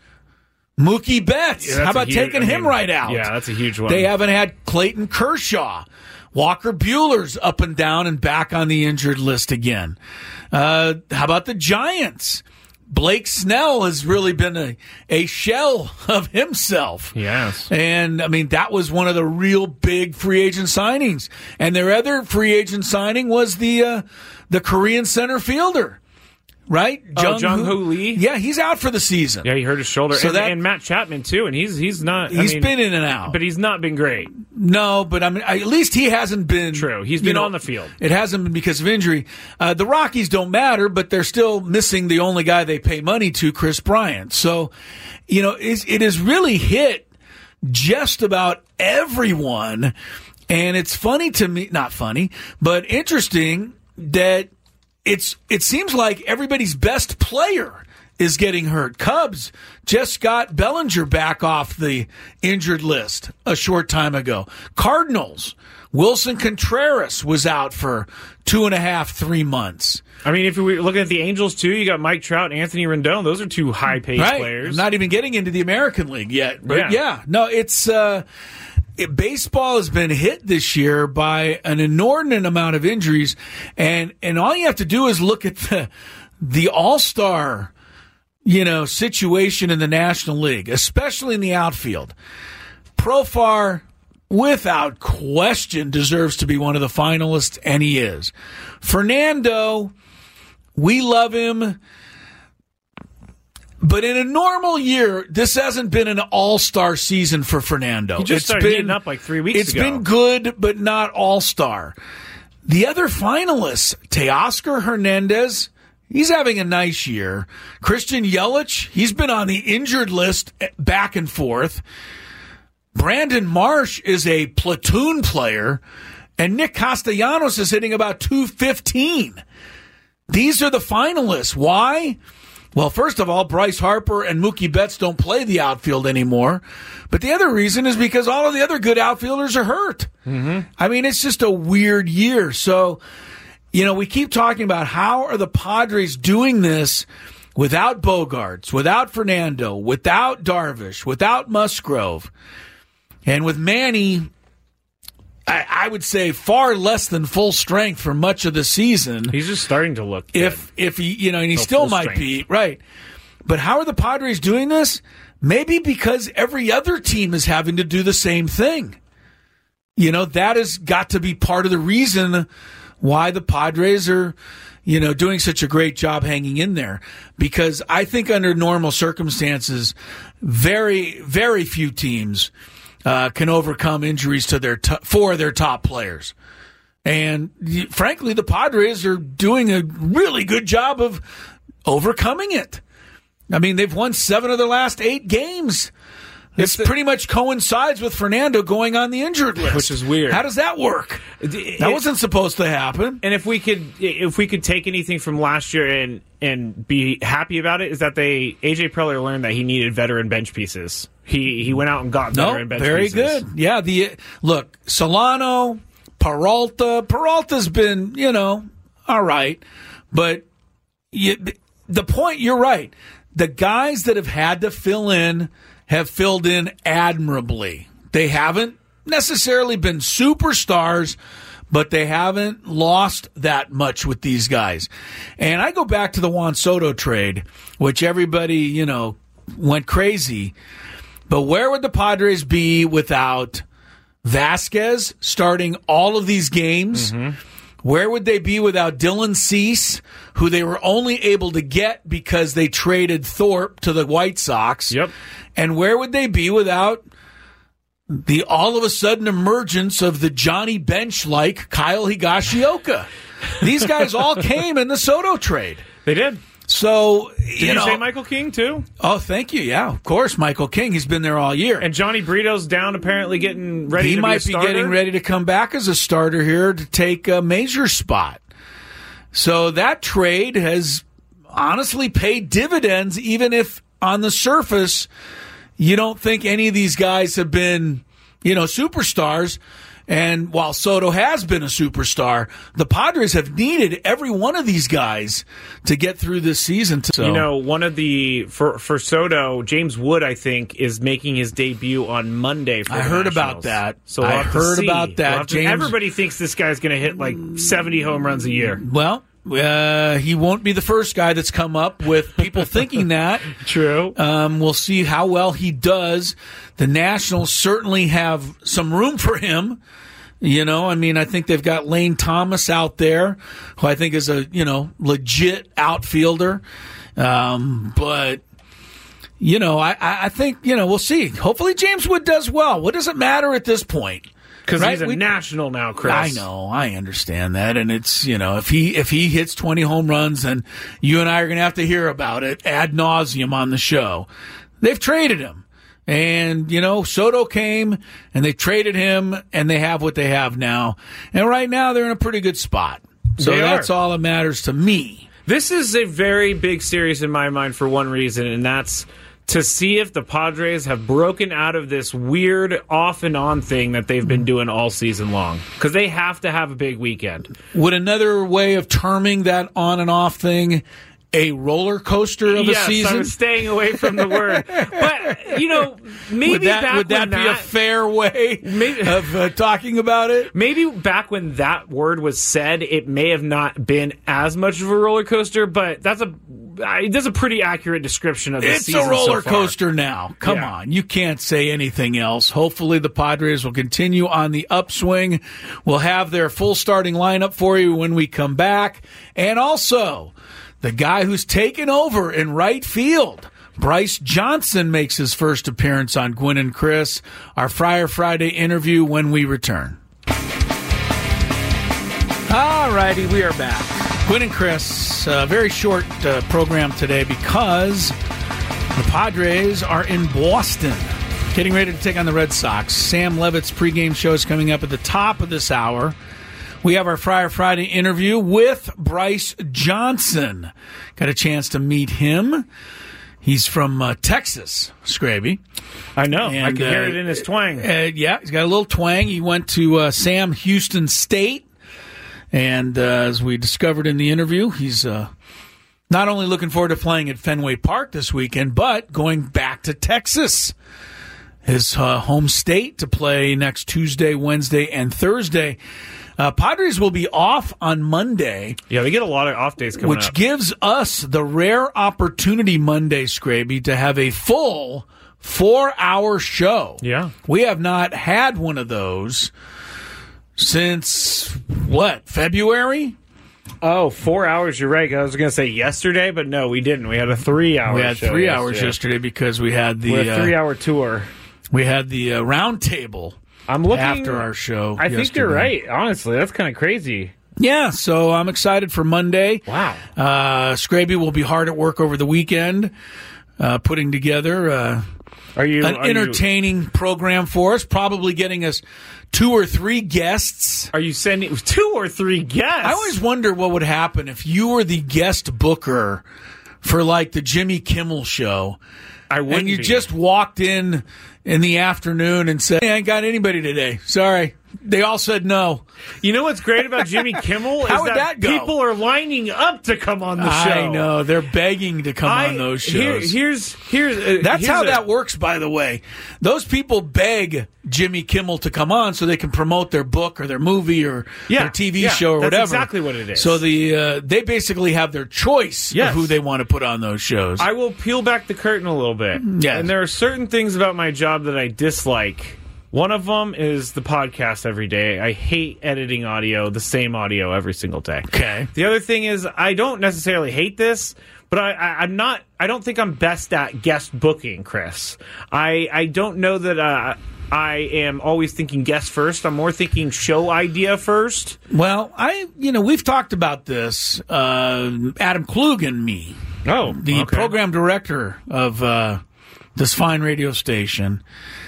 F: Mookie Betts.
K: Yeah,
F: How about
K: huge,
F: taking
K: I
F: him
K: mean,
F: right out?
K: Yeah, that's a huge one.
F: They haven't had Clayton Kershaw. Walker Buehler's up and down and back on the injured list again. Uh, how about the Giants? Blake Snell has really been a, a shell of himself.
K: Yes.
F: And, I mean, that was one of the real big free agent signings. And their other free agent signing was the uh, the Korean center fielder, right?
K: Oh, Jung-Hoo Lee?
F: Yeah, he's out for the season.
K: Yeah, he hurt his shoulder.
F: So
K: and,
F: that-
K: and Matt Chapman, too, and he's he's not... I
F: He's
K: mean,
F: been in and out.
K: But he's not been great.
F: No, but I mean, at least he hasn't been...
K: True. He's
F: you
K: been
F: know,
K: on the field.
F: It hasn't been because of injury. Uh, the Rockies don't matter, but they're still missing the only guy they pay money to, Chris Bryant. So, you know, it's, it has really hit just about everyone. And it's funny to me, not funny, but interesting that it's it seems like everybody's best player is getting hurt. Cubs just got Bellinger back off the injured list a short time ago. Cardinals, Wilson Contreras was out for two and a half, three months.
K: I mean, if we're looking at the Angels, too, you got Mike Trout and Anthony Rendon. Those are two high-paid
F: Right.
K: players.
F: I'm not even getting into the American League yet. But yeah,
K: Yeah.
F: no, it's uh, it, baseball has been hit this year by an inordinate amount of injuries, and and all you have to do is look at the the All-Star, you know, situation in the National League, especially in the outfield. Profar, without question, deserves to be one of the finalists, and he is. Fernando, we love him. But in a normal year, this hasn't been an all-star season for Fernando.
K: He just
F: It's
K: started
F: been,
K: hitting up like three weeks
F: It's
K: ago.
F: been good, but not all-star. The other finalists, Teoscar Hernandez, he's having a nice year. Christian Yelich, he's been on the injured list back and forth. Brandon Marsh is a platoon player, and Nick Castellanos is hitting about two fifteen. These are the finalists. Why? Well, first of all, Bryce Harper and Mookie Betts don't play the outfield anymore. But the other reason is because all of the other good outfielders are hurt. Mm-hmm. I mean, it's just a weird year. So, you know, we keep talking about how are the Padres doing this without Bogarts, without Fernando, without Darvish, without Musgrove. And with Manny, I, I would say far less than full strength for much of the season.
K: He's just starting to look good.
F: If if he, you know, and he
K: So
F: still
K: full
F: might
K: strength.
F: be, right. But how are the Padres doing this? Maybe because every other team is having to do the same thing. You know, that has got to be part of the reason why the Padres are, you know, doing such a great job hanging in there. Because I think under normal circumstances, very, very few teams uh, can overcome injuries to their t- for their top players. And frankly, the Padres are doing a really good job of overcoming it. I mean, they've won seven of their last eight games. This pretty much coincides with Fernando going on the injured list,
K: which is weird.
F: How does that work?
K: It,
F: that wasn't supposed to happen.
K: And if we could, if we could take anything from last year and and be happy about it, is that they A J Preller learned that he needed veteran bench pieces. He he went out and got veteran
F: no,
K: bench
F: very
K: pieces.
F: Very good. Yeah. The look, Solano, Peralta. Peralta's been, you know, all right, but you, the point. You're right. The guys that have had to fill in have filled in admirably. They haven't necessarily been superstars, but they haven't lost that much with these guys. And I go back to the Juan Soto trade, which everybody, you know, went crazy. But where would the Padres be without Vasquez starting all of these games? Mm-hmm. Where would they be without Dylan Cease, who they were only able to get because they traded Thorpe to the White Sox?
K: Yep.
F: And where would they be without the all-of-a-sudden emergence of the Johnny Bench-like Kyle Higashioka? These guys all came in the Soto trade.
K: They did.
F: So,
K: Did
F: you,
K: you
F: know,
K: say Michael King, too?
F: Oh, thank you. Yeah, of course, Michael King. He's been there all year.
K: And Johnny Brito's down, apparently getting ready
F: he
K: to be a
F: might be
K: starter.
F: getting ready to come back as a starter here to take a major spot. So that trade has honestly paid dividends, even if on the surface you don't think any of these guys have been, you know, superstars. And while Soto has been a superstar, the Padres have needed every one of these guys to get through this season. So.
K: You know, one of the, for, for Soto, James Wood, I think, is making his debut on Monday for
F: I
K: the
F: heard
K: Nationals.
F: about that.
K: So we'll
F: I
K: have to
F: heard
K: see.
F: about that.
K: We'll have to-
F: James,
K: everybody thinks this guy's going to hit like seventy home runs a year.
F: Well, Uh, he won't be the first guy that's come up with people thinking that.
K: True.
F: Um, we'll see how well he does. The Nationals certainly have some room for him. You know, I mean, I think they've got Lane Thomas out there, who I think is a, you know, legit outfielder. Um, but, you know, I, I think, you know, we'll see. Hopefully James Wood does well. What does it matter at this point?
K: Because
F: Right?
K: he's a
F: We-
K: national now, Chris.
F: I know, I understand that, and it's, you know, if he if he hits twenty home runs, then you and I are going to have to hear about it ad nauseum on the show. They've traded him, and you know, Soto came and they traded him, and they have what they have now, and right now they're in a pretty good spot. So
K: They
F: that's
K: are.
F: all that matters to me.
K: This is a very big series in my mind for one reason, and that's to see if the Padres have broken out of this weird off and on thing that they've been doing all season long. Because they have to have a big weekend.
F: Would another way of terming that on and off thing a roller coaster of
K: yes,
F: a season?
K: I was staying away from the word. But, you know, maybe
F: would that,
K: back
F: would that
K: when
F: be
K: that,
F: a fair way
K: maybe,
F: of uh, talking about it?
K: Maybe back when that word was said, it may have not been as much of a roller coaster, but that's a that's a pretty accurate description of the
F: It's
K: season
F: a roller
K: so far.
F: coaster now. Come
K: Yeah.
F: on. You can't say anything else. Hopefully the Padres will continue on the upswing. We'll have their full starting lineup for you when we come back. And also, the guy who's taken over in right field, Bryce Johnson, makes his first appearance on Gwynn and Chris. Our Friar Friday interview when we return. All righty, we are back. Gwynn and Chris, a very short uh, program today because the Padres are in Boston, getting ready to take on the Red Sox. Sam Levitt's pregame show is coming up at the top of this hour. We have our Friar Friday interview with Bryce Johnson. Got a chance to meet him. He's from uh, Texas, Scraby.
K: I know.
F: And,
K: I can hear
F: uh,
K: it in his twang.
F: Uh, yeah, he's got a little twang. He went to uh, Sam Houston State. And uh, as we discovered in the interview, he's uh, not only looking forward to playing at Fenway Park this weekend, but going back to Texas, his uh, home state, to play next Tuesday, Wednesday, and Thursday. Uh, Padres will be off on Monday.
K: Yeah, they get a lot of off days coming
F: Which
K: up.
F: gives us the rare opportunity Monday, Scraby, to have a full four-hour show.
K: Yeah.
F: We have not had one of those since, what, February?
K: Oh, four hours. You're right. I was going to say yesterday, but no, we didn't. We had a three-hour
F: We had
K: show
F: three hours
K: yesterday.
F: yesterday because we had the
K: We had a
F: uh,
K: three-hour tour.
F: We had the uh, round table
K: I'm looking,
F: after our show.
K: I
F: yesterday.
K: think you're right. Honestly, that's kind of crazy.
F: Yeah, so I'm excited for Monday.
K: Wow.
F: Uh, Scraby will be hard at work over the weekend, uh, putting together uh,
K: are you,
F: an
K: are
F: entertaining
K: you,
F: program for us, probably getting us two or three guests.
K: Are you sending two or three guests?
F: I always wonder what would happen if you were the guest booker for, like, the Jimmy Kimmel show.
K: I wouldn't
F: And you
K: be.
F: just walked in in the afternoon and said, hey, I ain't got anybody today. Sorry. They all said no.
K: You know what's great about Jimmy Kimmel
F: How
K: is
F: would
K: that,
F: that go?
K: people are lining up to come on the show.
F: I know. They're begging to come
K: I,
F: on those
K: here-
F: shows.
K: here's here's uh,
F: That's
K: here's
F: how
K: a-
F: that works, by the way. Those people beg Jimmy Kimmel to come on so they can promote their book or their movie or
K: Yeah,
F: their T V
K: yeah,
F: show or
K: that's
F: whatever.
K: exactly what it is.
F: So the uh, they basically have their choice
K: Yes.
F: of who they want to put on those shows.
K: I will peel back the curtain a little bit.
F: Yes.
K: And there are certain things about my job that I dislike. One of them is the podcast every day. I hate editing audio, the same audio every single day.
F: Okay.
K: The other thing is I don't necessarily hate this, but I, I, I'm not. I don't think I'm best at guest booking, Chris. I I don't know that uh, I am always thinking guest first. I'm more thinking show idea first.
F: Well, I you know we've talked about this. Uh, Adam Klug and me,
K: Oh,
F: the
K: okay.
F: program director of uh, this fine radio station,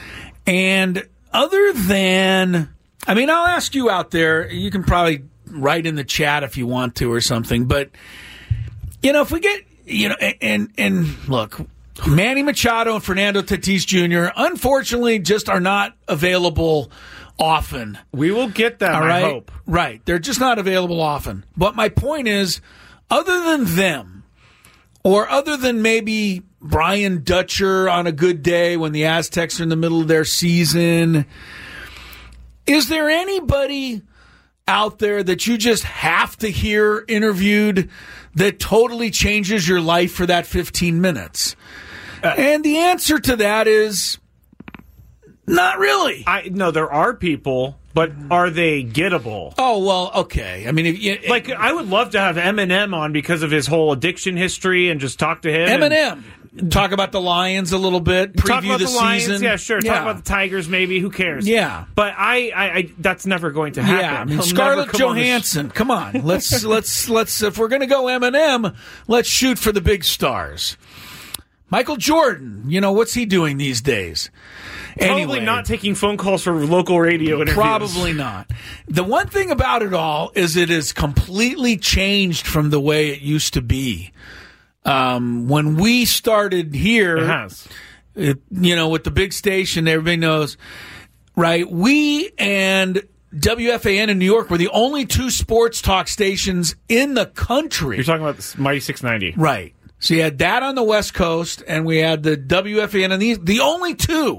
F: and other than, I mean, I'll ask you out there. You can probably write in the chat if you want to or something. But you know, if we get you know, and and, and look. Manny Machado and Fernando Tatis Junior unfortunately just are not available often.
K: We will get them,
F: All right?
K: I hope.
F: Right. They're just not available often. But my point is, other than them, or other than maybe Brian Dutcher on a good day when the Aztecs are in the middle of their season, is there anybody out there that you just have to hear interviewed that totally changes your life for that fifteen minutes? Uh, and the answer to that is not really.
K: I no, there are people, but are they gettable?
F: Oh, well, okay. I mean, if you,
K: Like, I would love to have Eminem on because of his whole addiction history and just talk to him. and-
F: Eminem. Talk about the Lions a little bit. Preview
K: Talk about
F: the,
K: the, Lions,
F: season.
K: yeah, sure.
F: Yeah.
K: Talk about the Tigers, maybe. Who cares?
F: Yeah.
K: But I, I, I that's never going to happen.
F: Yeah, I mean,
K: He'll
F: Scarlett
K: never come on the sh-
F: Johansson. Come on, let's let's let's. If we're gonna go Eminem, let's shoot for the big stars. Michael Jordan. You know what's he doing these days?
K: Probably
F: Anyway,
K: not taking phone calls for local radio interviews.
F: Probably not. The one thing about it all is it has completely changed from the way it used to be. Um, when we started here,
K: It has.
F: it, you know, with the big station, everybody knows, right? We and W F A N in New York were the only two sports talk stations in the country.
K: You're talking about the Mighty six ninety.
F: Right. So you had that on the West Coast, and we had the W F A N on the East, the only two.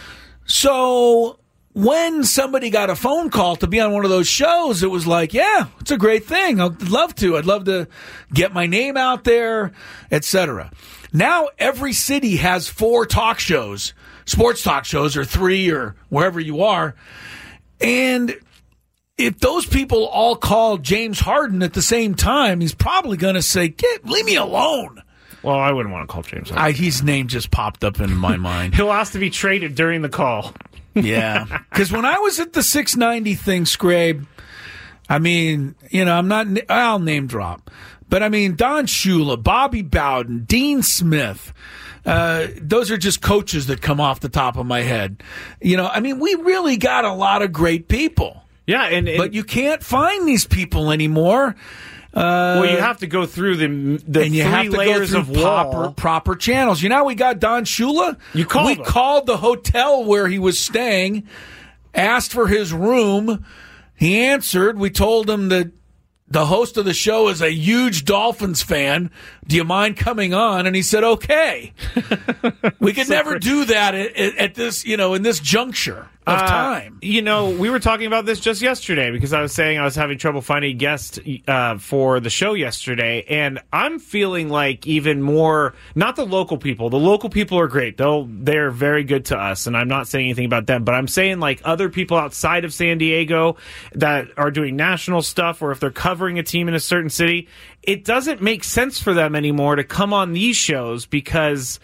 F: So when somebody got a phone call to be on one of those shows, it was like, yeah, it's a great thing. I'd love to. I'd love to get my name out there, et cetera. Now every city has four talk shows, sports talk shows, or three, or wherever you are. And if those people all call James Harden at the same time, he's probably going to say, Get, leave me alone.
K: Well, I wouldn't want to call James Harden.
F: I, his name just popped up in my mind.
K: He'll ask to be traded during the call.
F: Yeah. Because when I was at the six ninety thing, Scrabe, I mean, you know, I'm not, I'll name drop. But I mean, Don Shula, Bobby Bowden, Dean Smith, uh, those are just coaches that come off the top of my head. You know, I mean, we really got a lot of great people.
K: Yeah, and, and
F: But you can't find these people anymore. Uh,
K: well, you have to go through the the
F: and you
K: three
F: have to
K: layers
F: go
K: of
F: through proper,
K: wall.
F: proper channels. You know how we got Don Shula?
K: You called
F: We
K: him.
F: called the hotel where he was staying, asked for his room. He answered. We told him that the host of the show is a huge Dolphins fan. Do you mind coming on? And he said, okay. We could never do that at, at, at this, you know, in this juncture of
K: Uh,
F: time.
K: You know, we were talking about this just yesterday because I was saying I was having trouble finding a guest uh, for the show yesterday, and I'm feeling like even more, not the local people. The local people are great. They'll, they're very good to us, and I'm not saying anything about them, but I'm saying like other people outside of San Diego that are doing national stuff, or if they're covering a team in a certain city, it doesn't make sense for them anymore to come on these shows because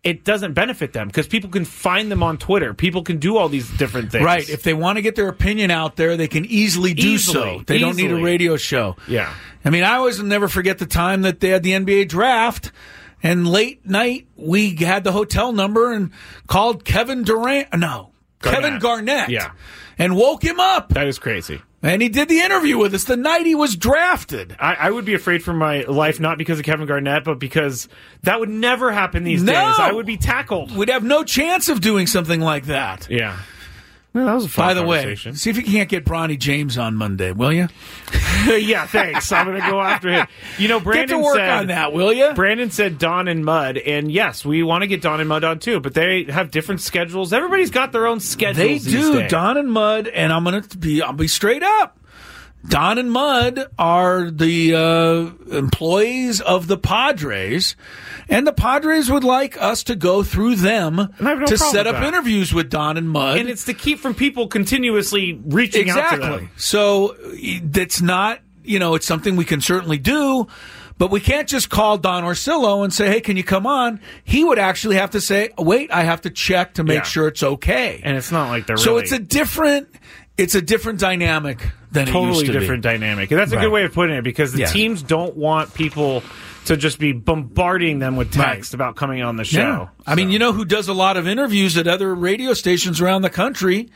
K: it doesn't benefit them because people can find them on Twitter. People can do all these different things.
F: Right. If they want to get their opinion out there, they can easily do
K: Easily.
F: so. They don't need a
K: Easily.
F: radio show.
K: Yeah.
F: I mean, I always never forget the time that they had the N B A draft, and late night we had the hotel number and called Kevin Durant. No,
K: Garnett.
F: Kevin Garnett.
K: Yeah.
F: And woke him up.
K: That is crazy.
F: And he did the interview with us the night he was drafted.
K: I, I would be afraid for my life, not because of Kevin Garnett, but because that would never happen these
F: No.
K: days. I would be tackled.
F: We'd have no chance of doing something like that.
K: Yeah. Well, that was a fun
F: By the way,
K: conversation.
F: see if you can't get Bronny James on Monday, will you?
K: Yeah, thanks. I'm going to go after him. You know, Brandon
F: Get to work
K: said,
F: on that, will you?
K: Brandon said Don and Mud, and yes, we want to get Don and Mud on too, but they have different schedules. Everybody's got their own schedules.
F: They
K: these
F: do.
K: days.
F: Don and Mud, and I'm going to be, I'll be straight up. Don and Mud are the uh, employees of the Padres, and the Padres would like us to go through them
K: I have no
F: to
K: problem
F: set
K: with
F: up
K: that.
F: interviews with Don and Mud.
K: And it's to keep from people continuously reaching out to
F: Exactly.
K: them.
F: So that's not, you know, it's something we can certainly do, but we can't just call Don Orsillo and say, hey, can you come on? He would actually have to say, wait, I have to check to make
K: Yeah.
F: sure it's okay.
K: And it's not like they're
F: So
K: really
F: it's a different, it's a different dynamic than it
K: totally
F: used to
K: different
F: be.
K: dynamic. And that's a
F: Right.
K: good way of putting it because the
F: Yeah.
K: teams don't want people to just be bombarding them with text
F: Right.
K: about coming on the show.
F: Yeah. I mean, you know who does a lot of interviews at other radio stations around the country?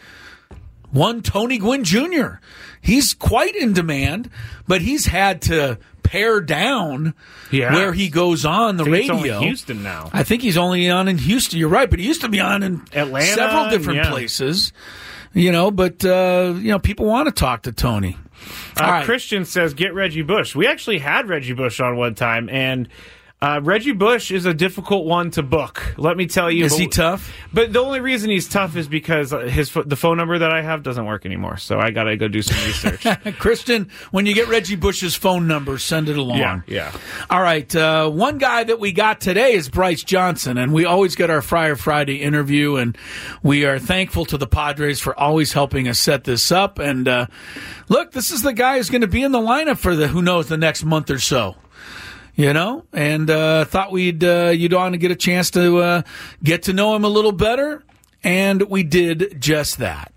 F: One, Tony Gwynn Junior He's quite in demand, but he's had to pare down
K: Yeah.
F: where he goes on the
K: I think it's
F: radio.
K: only Houston now.
F: I think he's only on in Houston. You're right, but he used to be on in
K: Atlanta,
F: several different
K: yeah.
F: places. You know, but uh, you know, people want to talk to Tony.
K: Uh,
F: All right.
K: Christian says, get Reggie Bush. We actually had Reggie Bush on one time, and uh, Reggie Bush is a difficult one to book. Let me tell you.
F: Is
K: but,
F: he tough?
K: But the only reason he's tough is because his pho- the phone number that I have doesn't work anymore, so I got to go do some research.
F: Christian, when you get Reggie Bush's phone number, send it along.
K: Yeah, yeah.
F: All right. Uh, one guy that we got today is Bryce Johnson, and we always get our Friar Friday interview, and we are thankful to the Padres for always helping us set this up. And uh, look, this is the guy who's going to be in the lineup for the who knows the next month or so. You know, and uh, thought we'd uh, you'd want to get a chance to uh, get to know him a little better, and we did just that.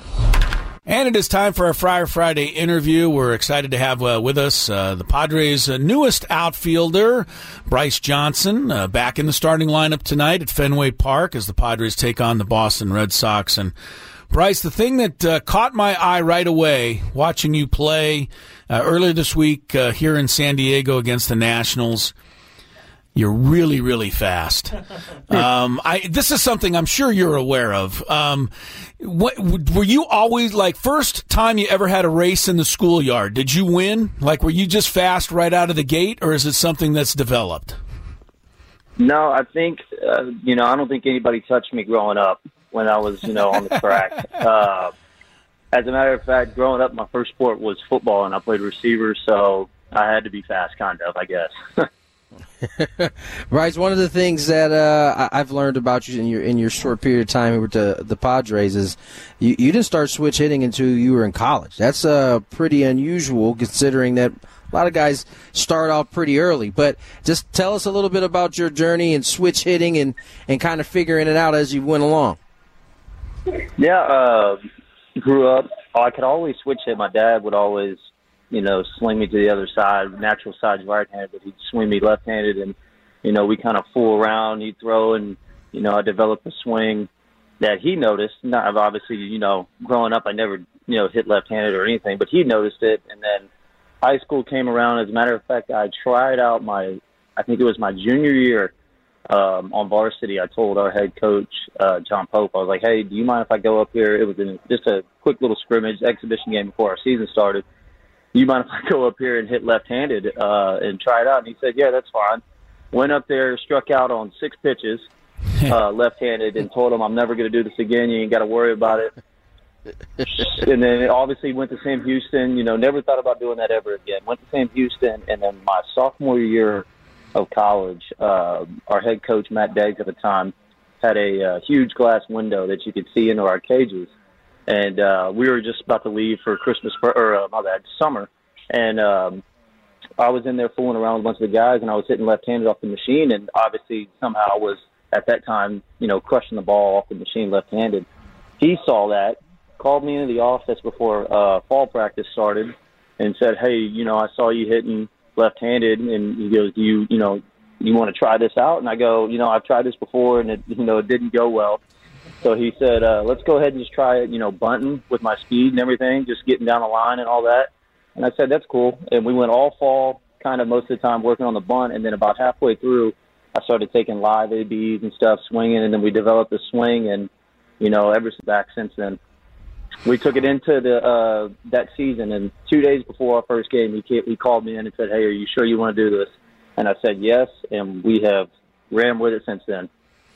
F: And it is time for our Friar Friday interview. We're excited to have uh, with us uh, the Padres' uh, newest outfielder, Bryce Johnson, uh, back in the starting lineup tonight at Fenway Park as the Padres take on the Boston Red Sox. And Bryce, the thing that uh, caught my eye right away watching you play uh, earlier this week uh, here in San Diego against the Nationals, you're really, really fast. Um, I, this is something I'm sure you're aware of. Um, what, were you always, like, first time you ever had a race in the schoolyard, did you win? Like, were you just fast right out of the gate, or is it something that's developed?
L: No, I think, uh, you know, I don't think anybody touched me growing up when I was, you know, on the track. Uh, as a matter of fact, growing up, my first sport was football, and I played receiver, so I had to be fast, kind of, I guess.
G: Bryce, one of the things that uh, I- I've learned about you in your in your short period of time with the the Padres is you, you didn't start switch hitting until you were in college. That's uh, pretty unusual considering that a lot of guys start off pretty early. But just tell us a little bit about your journey in switch hitting and, and kind of figuring it out as you went along.
L: Yeah, uh, grew up, I could always switch hit. My dad would always, you know, sling me to the other side. Natural side's right-handed, but he'd swing me left-handed, and, you know, we kind of fool around. He'd throw, and, you know, I developed a swing that he noticed. Not obviously, you know, growing up, I never, you know, hit left-handed or anything, but he noticed it. And then high school came around. As a matter of fact, I tried out my, I think it was my junior year um, on varsity. I told our head coach, uh, John Pope, I was like, hey, do you mind if I go up here? It was in just a quick little scrimmage, exhibition game before our season started. You mind if I go up here and hit left-handed uh, and try it out? And he said, yeah, that's fine. Went up there, struck out on six pitches, uh, left-handed, and told him I'm never going to do this again. You ain't got to worry about it. And then obviously went to Sam Houston. You know, never thought about doing that ever again. Went to Sam Houston, and then my sophomore year of college, uh, our head coach, Matt Deggs at the time, had a uh, huge glass window that you could see into our cages. And uh, we were just about to leave for Christmas, or uh, my bad, summer. And um, I was in there fooling around with a bunch of the guys, and I was hitting left-handed off the machine, and obviously somehow was at that time, you know, crushing the ball off the machine left-handed. He saw that, called me into the office before uh, fall practice started and said, hey, you know, I saw you hitting left-handed. And he goes, do you, you know, you want to try this out? And I go, you know, I've tried this before and it, you know, it didn't go well. So he said, uh, let's go ahead and just try it, you know, bunting with my speed and everything, just getting down the line and all that. And I said, that's cool. And we went all fall, kind of most of the time working on the bunt. And then about halfway through, I started taking live A Bs and stuff, swinging, and then we developed the swing. And, you know, ever back since then, we took it into the uh, that season. And two days before our first game, he, came, he called me in and said, hey, are you sure you want to do this? And I said, yes. And we have ran with it since then.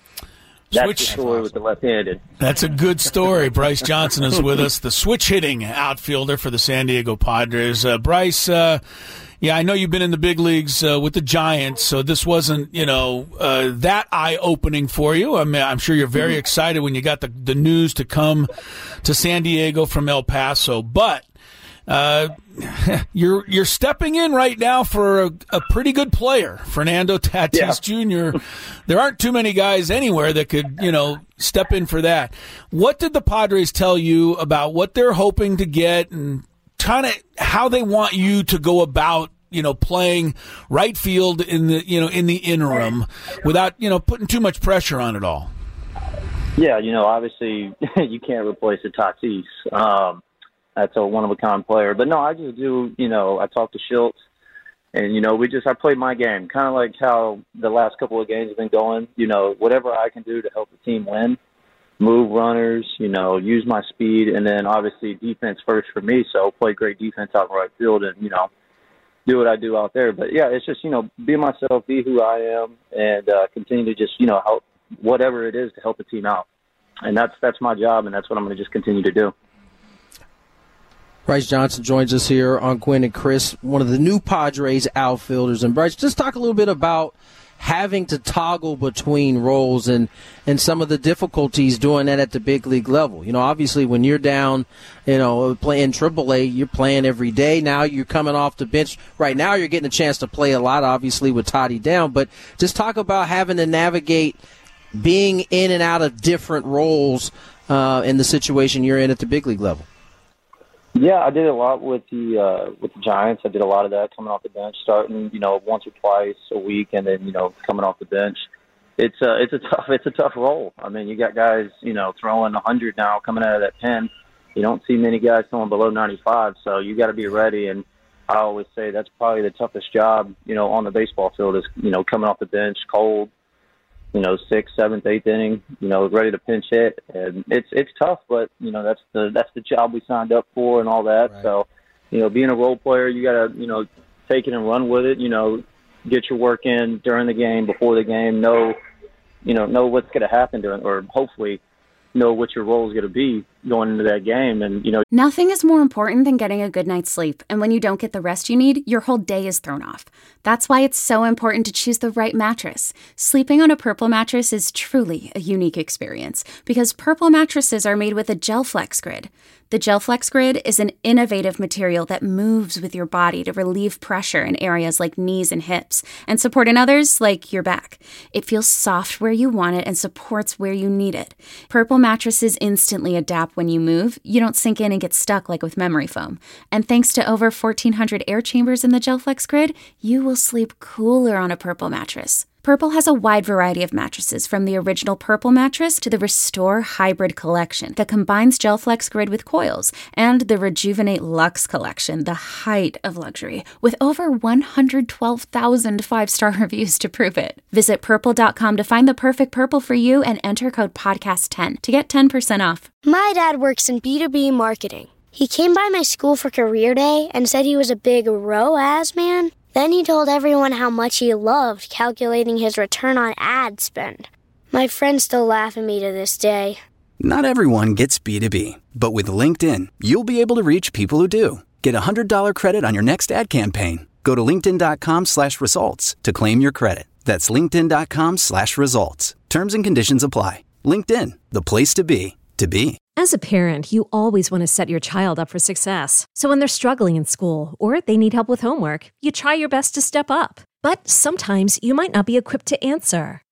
L: That's
F: Switch.
L: the story with the left-handed.
F: That's a good story. Bryce Johnson is with us, the switch-hitting outfielder for the San Diego Padres. Uh, Bryce, uh, yeah, I know you've been in the big leagues uh, with the Giants, so this wasn't, you know, uh, that eye-opening for you. I mean, I'm sure you're very excited when you got the, the news to come to San Diego from El Paso, but Uh, you're you're stepping in right now for a, a pretty good player, Fernando Tatis
L: yeah.
F: Junior There aren't too many guys anywhere that could, you know, step in for that. What did the Padres tell you about what they're hoping to get and kind of how they want you to go about, you know, playing right field in the, you know, in the interim without, you know, putting too much pressure on it all?
L: Yeah, you know, obviously you can't replace a Tatis. Um, That's a one-of-a-kind player. But, no, I just do, you know, I talk to Schultz, and, you know, we just – I play my game, kind of like how the last couple of games have been going. You know, whatever I can do to help the team win, move runners, you know, use my speed, and then obviously defense first for me. So play great defense out in right field and, you know, do what I do out there. But, yeah, it's just, you know, be myself, be who I am, and uh, continue to just, you know, help whatever it is to help the team out. And that's that's my job, and that's what I'm going to just continue to do.
G: Bryce Johnson joins us here on Gwynn and Chris, one of the new Padres outfielders. And Bryce, just talk a little bit about having to toggle between roles and, and some of the difficulties doing that at the big league level. You know, obviously when you're down, you know, playing triple A, you're playing every day. Now you're coming off the bench. Right now you're getting a chance to play a lot, obviously, with Toddy down. But just talk about having to navigate being in and out of different roles uh, in the situation you're in at the big league level.
L: Yeah, I did a lot with the uh, with the Giants. I did a lot of that coming off the bench, starting you know once or twice a week, and then you know coming off the bench. It's a it's a tough it's a tough role. I mean, you got guys you know throwing a hundred now coming out of that pen. You don't see many guys throwing below ninety-five, so you got to be ready. And I always say that's probably the toughest job you know on the baseball field is you know coming off the bench cold. You know, sixth, seventh, eighth inning, you know, ready to pinch hit. And it's it's tough, but, you know, that's the that's the job we signed up for and all that. Right. So, you know, being a role player, you got to, you know, take it and run with it, you know, get your work in during the game, before the game, know, you know, know what's going to happen during, or hopefully know what your role is going to be going into that game. And, you know,
E: nothing is more important than getting a good night's sleep. And when you don't get the rest you need, your whole day is thrown off. That's why it's so important to choose the right mattress. Sleeping on a Purple mattress is truly a unique experience because Purple mattresses are made with a GelFlex Grid. The GelFlex Grid is an innovative material that moves with your body to relieve pressure in areas like knees and hips and support in others like your back. It feels soft where you want it and supports where you need it. Purple mattresses instantly adapt when you move. You don't sink in and get stuck like with memory foam. And thanks to over fourteen hundred air chambers in the GelFlex Grid, you will sleep cooler on a Purple mattress. Purple has a wide variety of mattresses, from the original Purple mattress to the Restore Hybrid collection that combines GelFlex Grid with coils, and the Rejuvenate Luxe collection, the height of luxury, with over one hundred twelve thousand five-star reviews to prove it. Visit purple dot com to find the perfect Purple for you and enter code podcast ten to get ten percent off.
B: My dad works in B two B marketing. He came by my school for career day and said he was a big R O A S man. Then he told everyone how much he loved calculating his return on ad spend. My friends still laugh at me to this day.
C: Not everyone gets B two B, but with LinkedIn, you'll be able to reach people who do. Get a one hundred dollars credit on your next ad campaign. Go to linkedin dot com slash results to claim your credit. That's linkedin dot com slash results. Terms and conditions apply. LinkedIn, the place to be, to be.
D: As a parent, you always want to set your child up for success. So when they're struggling in school or they need help with homework, you try your best to step up. But sometimes you might not be equipped to answer.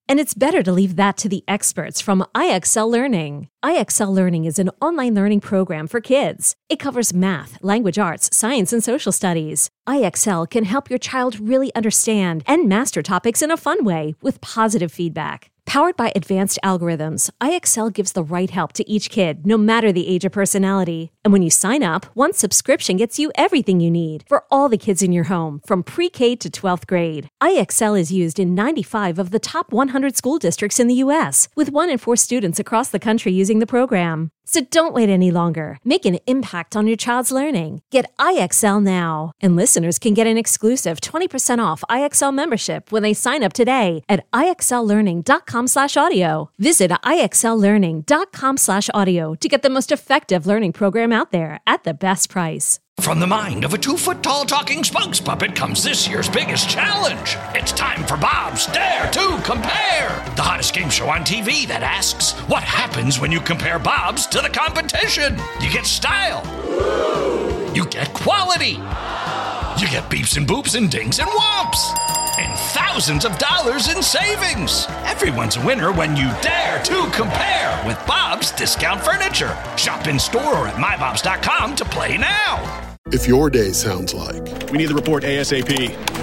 D: And it's better to leave that to the experts from I X L Learning. I X L Learning is an online learning program for kids. It covers math, language arts, science, and social studies. I X L can help your child really understand and master topics in a fun way with positive feedback. Powered by advanced algorithms, I X L gives the right help to each kid, no matter the age or personality. And when you sign up, one subscription gets you everything you need for all the kids in your home, from pre-K to twelfth grade. I X L is used in ninety-five of the top one hundred school districts in the U S, with one in four students across the country using the program. So don't wait any longer. Make an impact on your child's learning. Get I X L now. And listeners can get an exclusive twenty percent off I X L membership when they sign up today at I X L learning dot com slash audio. Visit I X L learning dot com slash audio to get the most effective learning program out there at the best price.
A: From the mind of a two-foot-tall talking spokes puppet comes this year's biggest challenge. It's time for Bob's Dare to Compare, the hottest game show on T V that asks, what happens when you compare Bob's to the competition? You get style. You get quality. You get beeps and boops and dings and whomps. And thousands of dollars in savings. Everyone's a winner when you dare to compare with Bob's Discount Furniture. Shop in store or at my bobs dot com to play now.
J: If your day sounds like,
M: we need the report ASAP,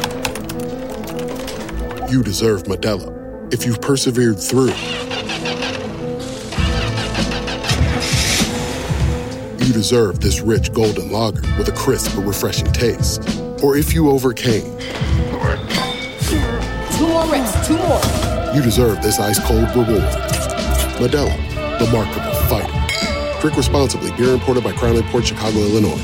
J: you deserve Modelo. If you've persevered through, you deserve this rich golden lager with a crisp but refreshing taste. Or if you overcame,
N: Two more reps, two more.
J: you deserve this ice-cold reward. Modelo, the Remarkable Fighter. Drink responsibly. Beer imported by Crown Imports, Chicago, Illinois.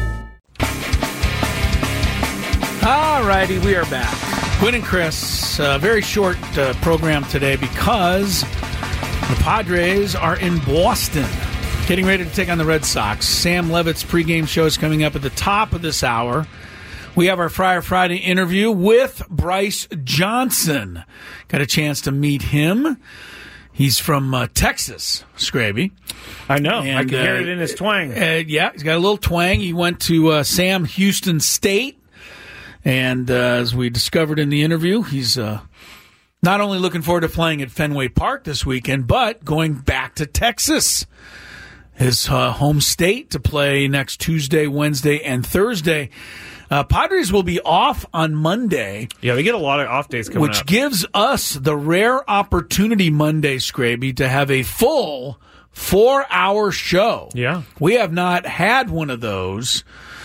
F: All righty, we are back. Gwynn and Chris, a very short uh, program today because the Padres are in Boston, getting ready to take on the Red Sox. Sam Levitt's pregame show is coming up at the top of this hour. We have our Friar Friday interview with Bryce Johnson. Got a chance to meet him. He's from uh, Texas, Scraby.
K: I know.
F: And,
K: I can hear
F: uh,
K: it in his twang.
F: Uh, yeah, he's got a little twang. He went to uh, Sam Houston State. And uh, as we discovered in the interview, he's uh, not only looking forward to playing at Fenway Park this weekend, but going back to Texas, his uh, home state, to play next Tuesday, Wednesday, and Thursday. Uh, Padres will be off on Monday.
K: Yeah, we get a lot of off days coming
F: which
K: up.
F: Which gives us the rare opportunity Monday, Scraby, to have a full four-hour show.
K: Yeah.
F: We have not had one of those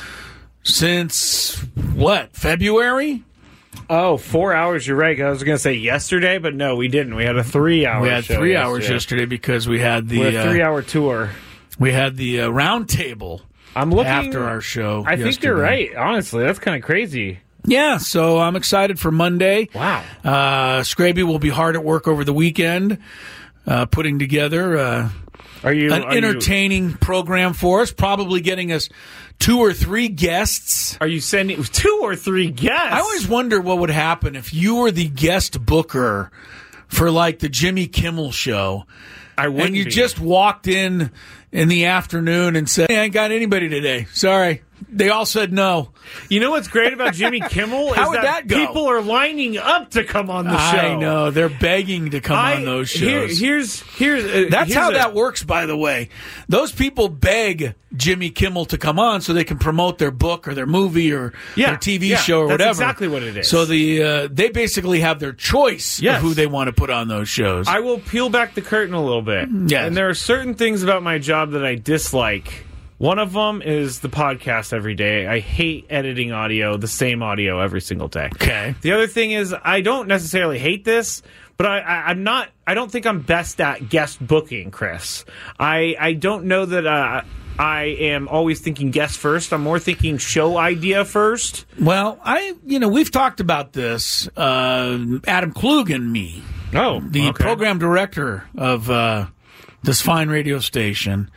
F: since, what, February?
K: Oh, four hours, you're right. I was going to say yesterday, but no, we didn't. We had a three-hour show
F: We had three
K: yesterday.
F: hours yesterday because we had the...
K: We had a three-hour uh, tour.
F: We had the uh, round table
K: I'm looking,
F: after our show
K: I
F: yesterday.
K: think you're right, honestly. That's kind of crazy.
F: Yeah, so I'm excited for Monday.
K: Wow.
F: Uh, Scraby will be hard at work over the weekend, uh, putting together uh,
K: are you,
F: an
K: are
F: entertaining
K: you,
F: program for us, probably getting us two or three guests.
K: Are you sending two or three guests?
F: I always wonder what would happen if you were the guest booker for, like, the Jimmy Kimmel show.
K: I wouldn't
F: And you
K: be.
F: just walked in in the afternoon and said, hey, I ain't got anybody today. Sorry. They all said no.
K: You know what's great about Jimmy Kimmel
F: How
K: is
F: would
K: that,
F: that go?
K: people are lining up to come on the show.
F: I know. They're begging to come
K: I,
F: on those
K: here-
F: shows.
K: here's here's uh,
F: That's
K: here's
F: how
K: a,
F: that works, by the way. Those people beg Jimmy Kimmel to come on so they can promote their book or their movie or
K: Yeah,
F: their T V
K: yeah,
F: show or
K: that's
F: whatever.
K: exactly what it is.
F: So the uh, they basically have their choice
K: Yes.
F: of who they want to put on those shows.
K: I will peel back the curtain a little bit.
F: Yes.
K: And there are certain things about my job that I dislike. One of them is the podcast every day. I hate editing audio, the same audio every single day.
F: Okay.
K: The other thing is I don't necessarily hate this, but I, I, I'm not. I don't think I'm best at guest booking, Chris. I I don't know that uh, I am always thinking guest first. I'm more thinking show idea first.
F: Well, I you know we've talked about this. Uh, Adam Klug and me,
K: oh,
F: the
K: okay.
F: program director of uh, this fine radio station.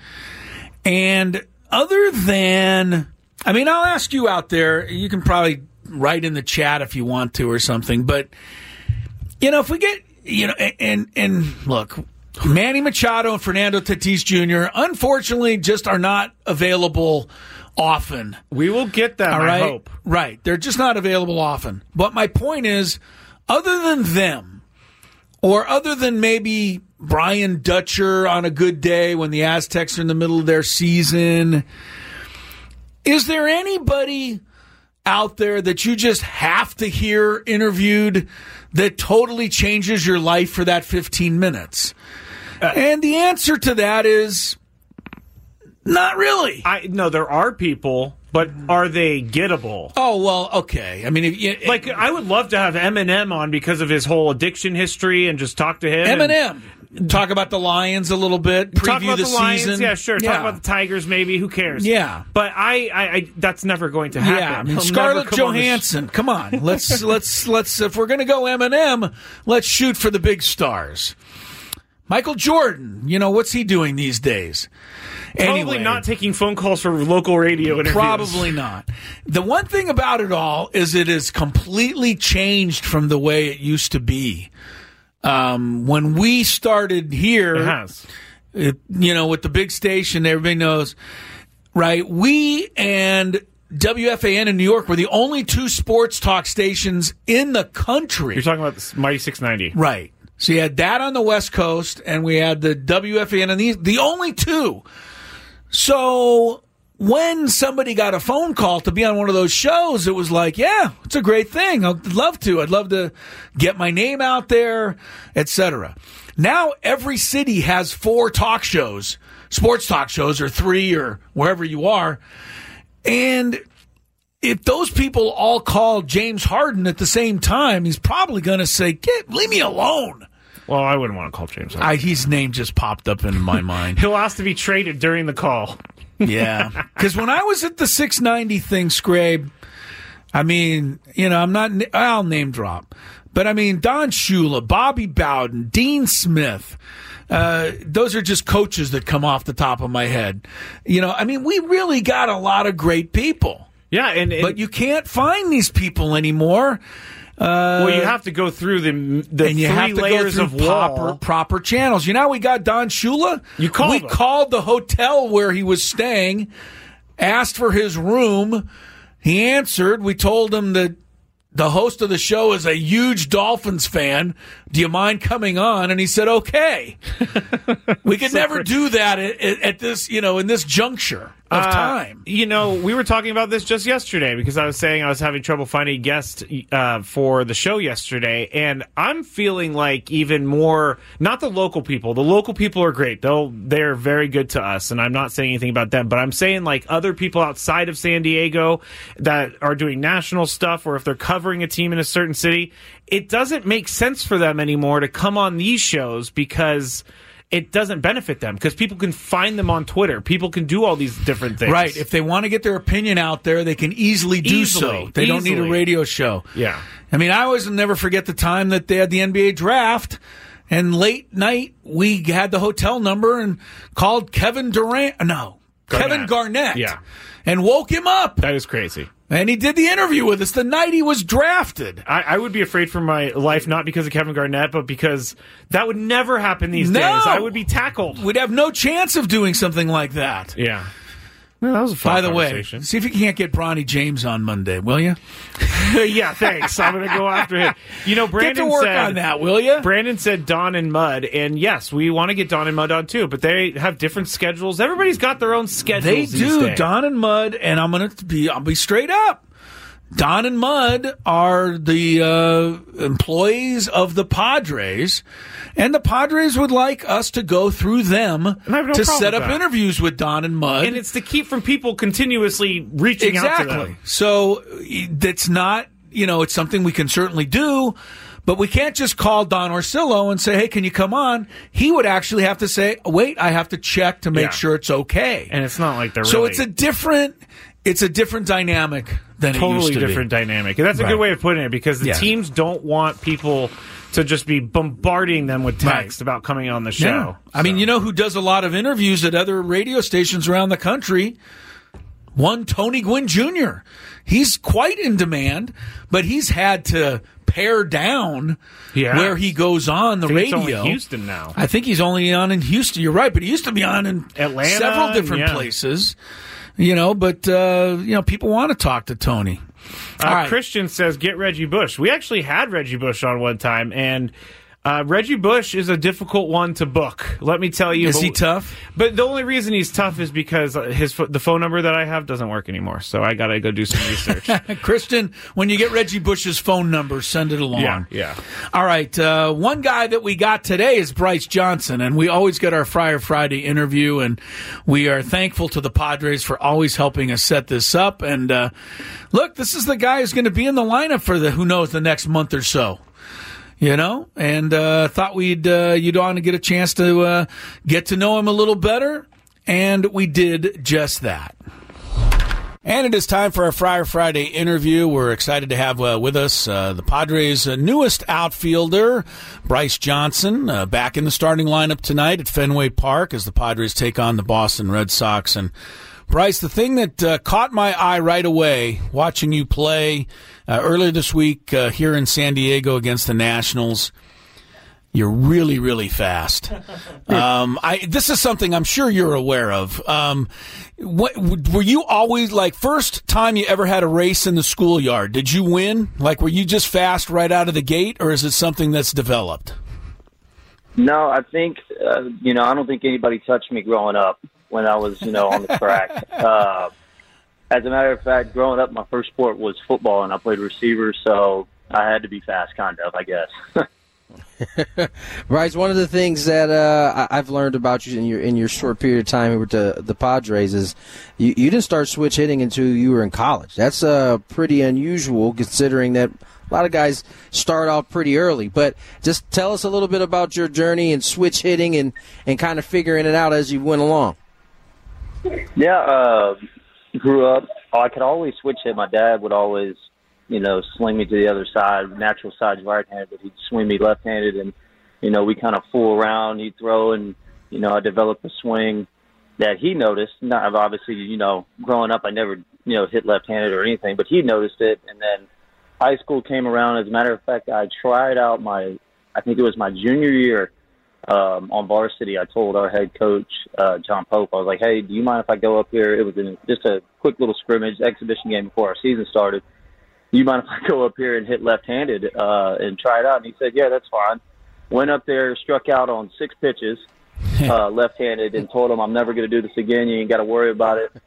F: And other than, I mean, I'll ask you out there, you can probably write in the chat if you want to or something, but, you know, if we get, you know, and, and look, Manny Machado and Fernando Tatis Junior unfortunately just are not available often.
K: We will get that,
F: All
K: I
F: right?
K: hope.
F: Right. They're just not available often. But my point is, other than them, Or other than maybe Brian Dutcher on a good day when the Aztecs are in the middle of their season, is there anybody out there that you just have to hear interviewed that totally changes your life for that fifteen minutes? Uh, and the answer to that is not really.
K: I no, there are people. But are they gettable?
F: Oh, well, okay. I mean, if you,
K: like, I would love to have Eminem on because of his whole addiction history and just talk to him.
F: Eminem. And talk about the Lions a little bit. Preview
K: talk about
F: the,
K: the Lions,
F: season.
K: Yeah, sure.
F: Yeah.
K: Talk about the Tigers, maybe. Who cares?
F: Yeah.
K: But I, I, I that's never going to happen.
F: Yeah. I mean, Scarlett Johansson. Come on. Let's, let's, let's, if we're going to go Eminem, let's shoot for the big stars. Michael Jordan, you know, what's he doing these days?
K: Probably
F: anyway,
K: not taking phone calls for local radio interviews.
F: Probably not. The one thing about it all is it has completely changed from the way it used to be. Um, when we started here,
K: it has.
F: It, you know, with the big station, everybody knows, right? We and W F A N in New York were the only two sports talk stations in the country.
K: You're talking about the Mighty six ninety.
F: Right. So you had that on the West Coast, and we had the W F A N, and these, the only two. So when somebody got a phone call to be on one of those shows, it was like, yeah, it's a great thing. I'd love to. I'd love to get my name out there, et cetera. Now every city has four talk shows, sports talk shows, or three, or wherever you are. And if those people all call James Harden at the same time, he's probably going to say, "Get leave me alone."
K: Well, I wouldn't want to call James Harden.
F: I, his name just popped up in my mind.
K: He'll ask to be traded during the call.
F: Yeah. Because when I was at the six ninety thing, Scrabe, I mean, you know, I'm not, I'll name drop. But I mean, Don Shula, Bobby Bowden, Dean Smith, uh, those are just coaches that come off the top of my head. You know, I mean, we really got a lot of great people.
K: Yeah. and, and
F: But you can't find these people anymore. Uh,
K: well, you have to go through the the
F: and you
K: three
F: have to
K: layers
F: go
K: of
F: through proper,
K: wall.
F: proper channels. You know how we got Don Shula?
K: You called
F: We
K: him.
F: called the hotel where he was staying, asked for his room. He answered. We told him that the host of the show is a huge Dolphins fan. Do you mind coming on? And he said, okay. We could
K: So
F: never
K: crazy.
F: do that at, at, at this, you know, in this juncture of
K: Uh,
F: time.
K: You know, we were talking about this just yesterday because I was saying I was having trouble finding a guest uh, for the show yesterday, and I'm feeling like even more, not the local people. The local people are great. They'll, they're very good to us, and I'm not saying anything about them, but I'm saying like other people outside of San Diego that are doing national stuff, or if they're covering a team in a certain city, it doesn't make sense for them anymore to come on these shows because it doesn't benefit them, because people can find them on Twitter. People can do all these different things.
F: Right. If they want to get their opinion out there, they can easily do
K: Easily.
F: so. They don't need a
K: Easily.
F: radio show.
K: Yeah.
F: I mean, I always never forget the time that they had the N B A draft, and late night we had the hotel number and called Kevin Durant. No,
K: Garnett.
F: Kevin Garnett.
K: Yeah.
F: And woke him up.
K: That is crazy.
F: And he did the interview with us the night he was drafted.
K: I, I would be afraid for my life, not because of Kevin Garnett, but because that would never happen these
F: No.
K: days. I would be tackled.
F: We'd have no chance of doing something like that.
K: Yeah. Well, that was a fun
F: By the way,
K: conversation.
F: see if you can't get Bronny James on Monday, will you?
K: Yeah, thanks. I'm going to go after him. You know, Brandon
F: Get to work
K: said,
F: on that, will you?
K: Brandon said Don and Mud, and yes, we want to get Don and Mud on too, but they have different schedules. Everybody's got their own schedules.
F: They
K: these
F: do.
K: days.
F: Don and Mud, and I'm going to be I'll be straight up. Don and Mud are the uh, employees of the Padres, and the Padres would like us to go through them
K: I have no
F: to
K: problem
F: set
K: with
F: up
K: that.
F: interviews with Don and Mud.
K: And it's to keep from people continuously reaching out to
F: exactly.
K: them.
F: So that's not, you know, it's something we can certainly do, but we can't just call Don Orsillo and say, hey, can you come on? He would actually have to say, wait, I have to check to make
K: Yeah.
F: sure it's okay.
K: And it's not like they're
F: So
K: really...
F: it's a different, it's a different dynamic than it used
K: totally
F: to be.
K: different dynamic. And that's a
F: Right.
K: good way of putting it, because the
F: Yeah.
K: teams don't want people to just be bombarding them with text
F: Right.
K: about coming on the show.
F: No. I mean, you know who does a lot of interviews at other radio stations around the country? One, Tony Gwynn Junior He's quite in demand, but he's had to pare down
K: Yeah.
F: where he goes on the
K: I think it's
F: radio.
K: only Houston now.
F: I think he's only on in Houston. You're right, but he used to be on in
K: Atlanta,
F: several different
K: yeah.
F: places. You know, but uh, you know, people want to talk to Tony.
K: Uh,
F: All right.
K: Christian says, get Reggie Bush. We actually had Reggie Bush on one time, and Uh, Reggie Bush is a difficult one to book. Let me tell you.
F: Is
K: but,
F: he tough?
K: But the only reason he's tough is because his the phone number that I have doesn't work anymore. So I got to go do some research.
F: Kristen, when you get Reggie Bush's phone number, send it along.
K: Yeah, yeah.
F: All right. Uh, one guy that we got today is Bryce Johnson, and we always get our Friar Friday interview, and we are thankful to the Padres for always helping us set this up. And uh, look, this is the guy who's going to be in the lineup for the who knows the next month or so. You know, and uh, thought we'd uh, you'd want to get a chance to uh, get to know him a little better, and we did just that. And it is time for our Friar Friday interview. We're excited to have uh, with us uh, the Padres' uh, newest outfielder, Bryce Johnson, uh, back in the starting lineup tonight at Fenway Park as the Padres take on the Boston Red Sox. And Bryce, the thing that uh, caught my eye right away watching you play uh, earlier this week uh, here in San Diego against the Nationals, you're really, really fast. Um, I, this is something I'm sure you're aware of. Um, what, were you always, like, first time you ever had a race in the schoolyard, did you win? Like, were you just fast right out of the gate, or is it something that's developed?
L: No, I think, uh, you know, I don't think anybody touched me growing up when I was, you know, on the track. Uh, as a matter of fact, growing up, my first sport was football, and I played receiver, so I had to be fast, kind of, I guess.
G: Bryce, one of the things that uh, I've learned about you in your in your short period of time here with the, the Padres is you, you didn't start switch hitting until you were in college. That's uh, pretty unusual considering that a lot of guys start off pretty early. But just tell us a little bit about your journey in switch hitting and, and kind of figuring it out as you went along.
L: Yeah, uh, grew up. Oh, I could always switch hit. My dad would always, you know, sling me to the other side. Natural side's right-handed, but he'd swing me left-handed, and, you know, we kind of fool around. He'd throw, and, you know, I developed a swing that he noticed. Not obviously, you know, growing up, I never, you know, hit left-handed or anything, but he noticed it. And then high school came around. As a matter of fact, I tried out my, I think it was my junior year um, on varsity. I told our head coach, uh, John Pope, I was like, hey, do you mind if I go up here? It was in just a quick little scrimmage, exhibition game before our season started. You mind if I go up here and hit left-handed uh, and try it out? And he said, yeah, that's fine. Went up there, struck out on six pitches, uh, left-handed, and told him I'm never going to do this again. You ain't got to worry about it.